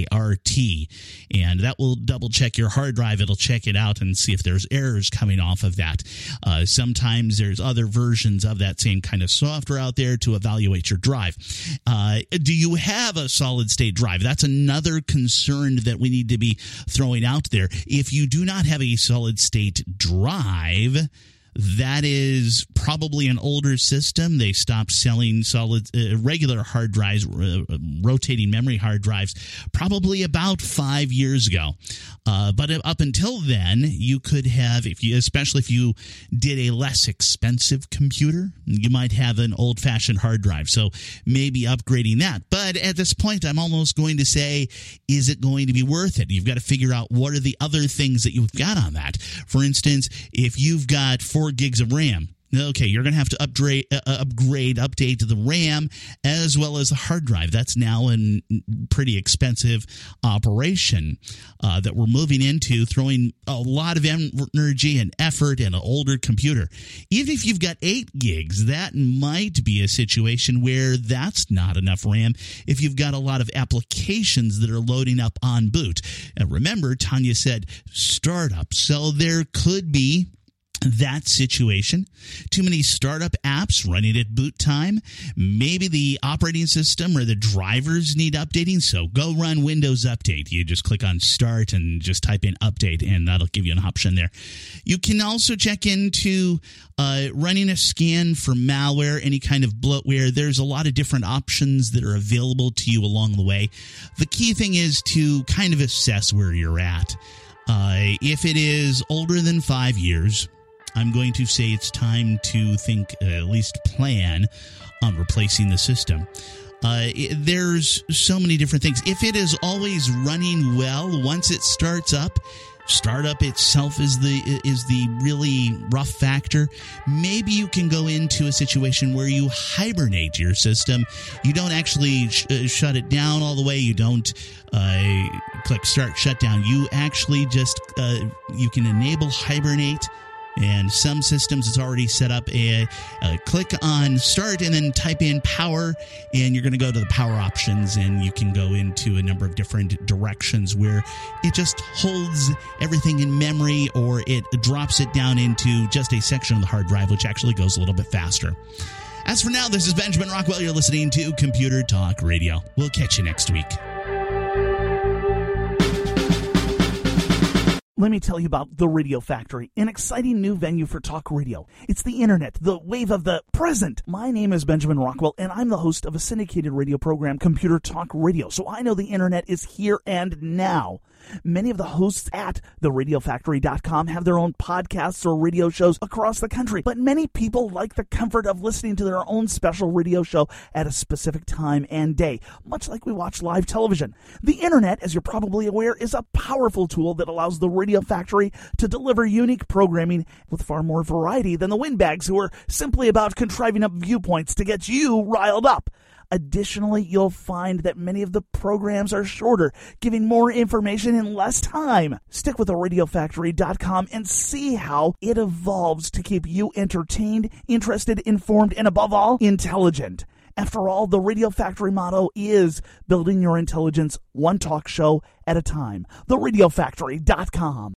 [SPEAKER 2] and that will double check your hard drive. It'll check it out and see if there's errors coming off of that. Sometimes there's other versions of that same kind of software out there to evaluate your drive. Do you have a solid state drive? That's another concern that we need to be throwing out there. If you do not have a solid state drive, that is probably an older system. They stopped selling regular hard drives, rotating memory hard drives, probably about 5 years ago. But up until then, you could have, especially if you did a less expensive computer, you might have an old-fashioned hard drive. So maybe upgrading that. But at this point, I'm almost going to say, is it going to be worth it? You've got to figure out what are the other things that you've got on that. For instance, if you've got 4 gigs of RAM, okay, you're going to have to update the RAM as well as the hard drive. That's now a pretty expensive operation that we're moving into, throwing a lot of energy and effort in an older computer. Even if you've got 8 gigs, that might be a situation where that's not enough RAM if you've got a lot of applications that are loading up on boot. And remember, Tanya said startup, so there could be that situation. Too many startup apps running at boot time. Maybe the operating system or the drivers need updating, so go run Windows Update. You just click on Start and just type in Update, and that'll give you an option there. You can also check into running a scan for malware, any kind of bloatware. There's a lot of different options that are available to you along the way. The key thing is to kind of assess where you're at. If it is older than 5 years, I'm going to say it's time to think, at least plan on replacing the system. There's so many different things. If it is always running well, once it starts up, startup itself is the really rough factor. Maybe you can go into a situation where you hibernate your system. You don't actually shut it down all the way. You don't click Start Shutdown. You actually just you can enable Hibernate. And some systems, it's already set up click on Start and then type in Power, and you're going to go to the Power options, and you can go into a number of different directions where it just holds everything in memory, or it drops it down into just a section of the hard drive, which actually goes a little bit faster. As for now, this is Benjamin Rockwell. You're listening to Computer Talk Radio. We'll catch you next week.
[SPEAKER 4] Let me tell you about The Radio Factory, an exciting new venue for talk radio. It's the internet, the wave of the present. My name is Benjamin Rockwell, and I'm the host of a syndicated radio program, Computer Talk Radio. So I know the internet is here and now. Many of the hosts at theradiofactory.com have their own podcasts or radio shows across the country, but many people like the comfort of listening to their own special radio show at a specific time and day, much like we watch live television. The internet, as you're probably aware, is a powerful tool that allows the Radio Radio Factory to deliver unique programming with far more variety than the windbags who are simply about contriving up viewpoints to get you riled up. Additionally, you'll find that many of the programs are shorter, giving more information in less time. Stick with RadioFactory.com and see how it evolves to keep you entertained, interested, informed, and above all, intelligent. After all, the Radio Factory motto is building your intelligence one talk show at a time. TheRadioFactory.com.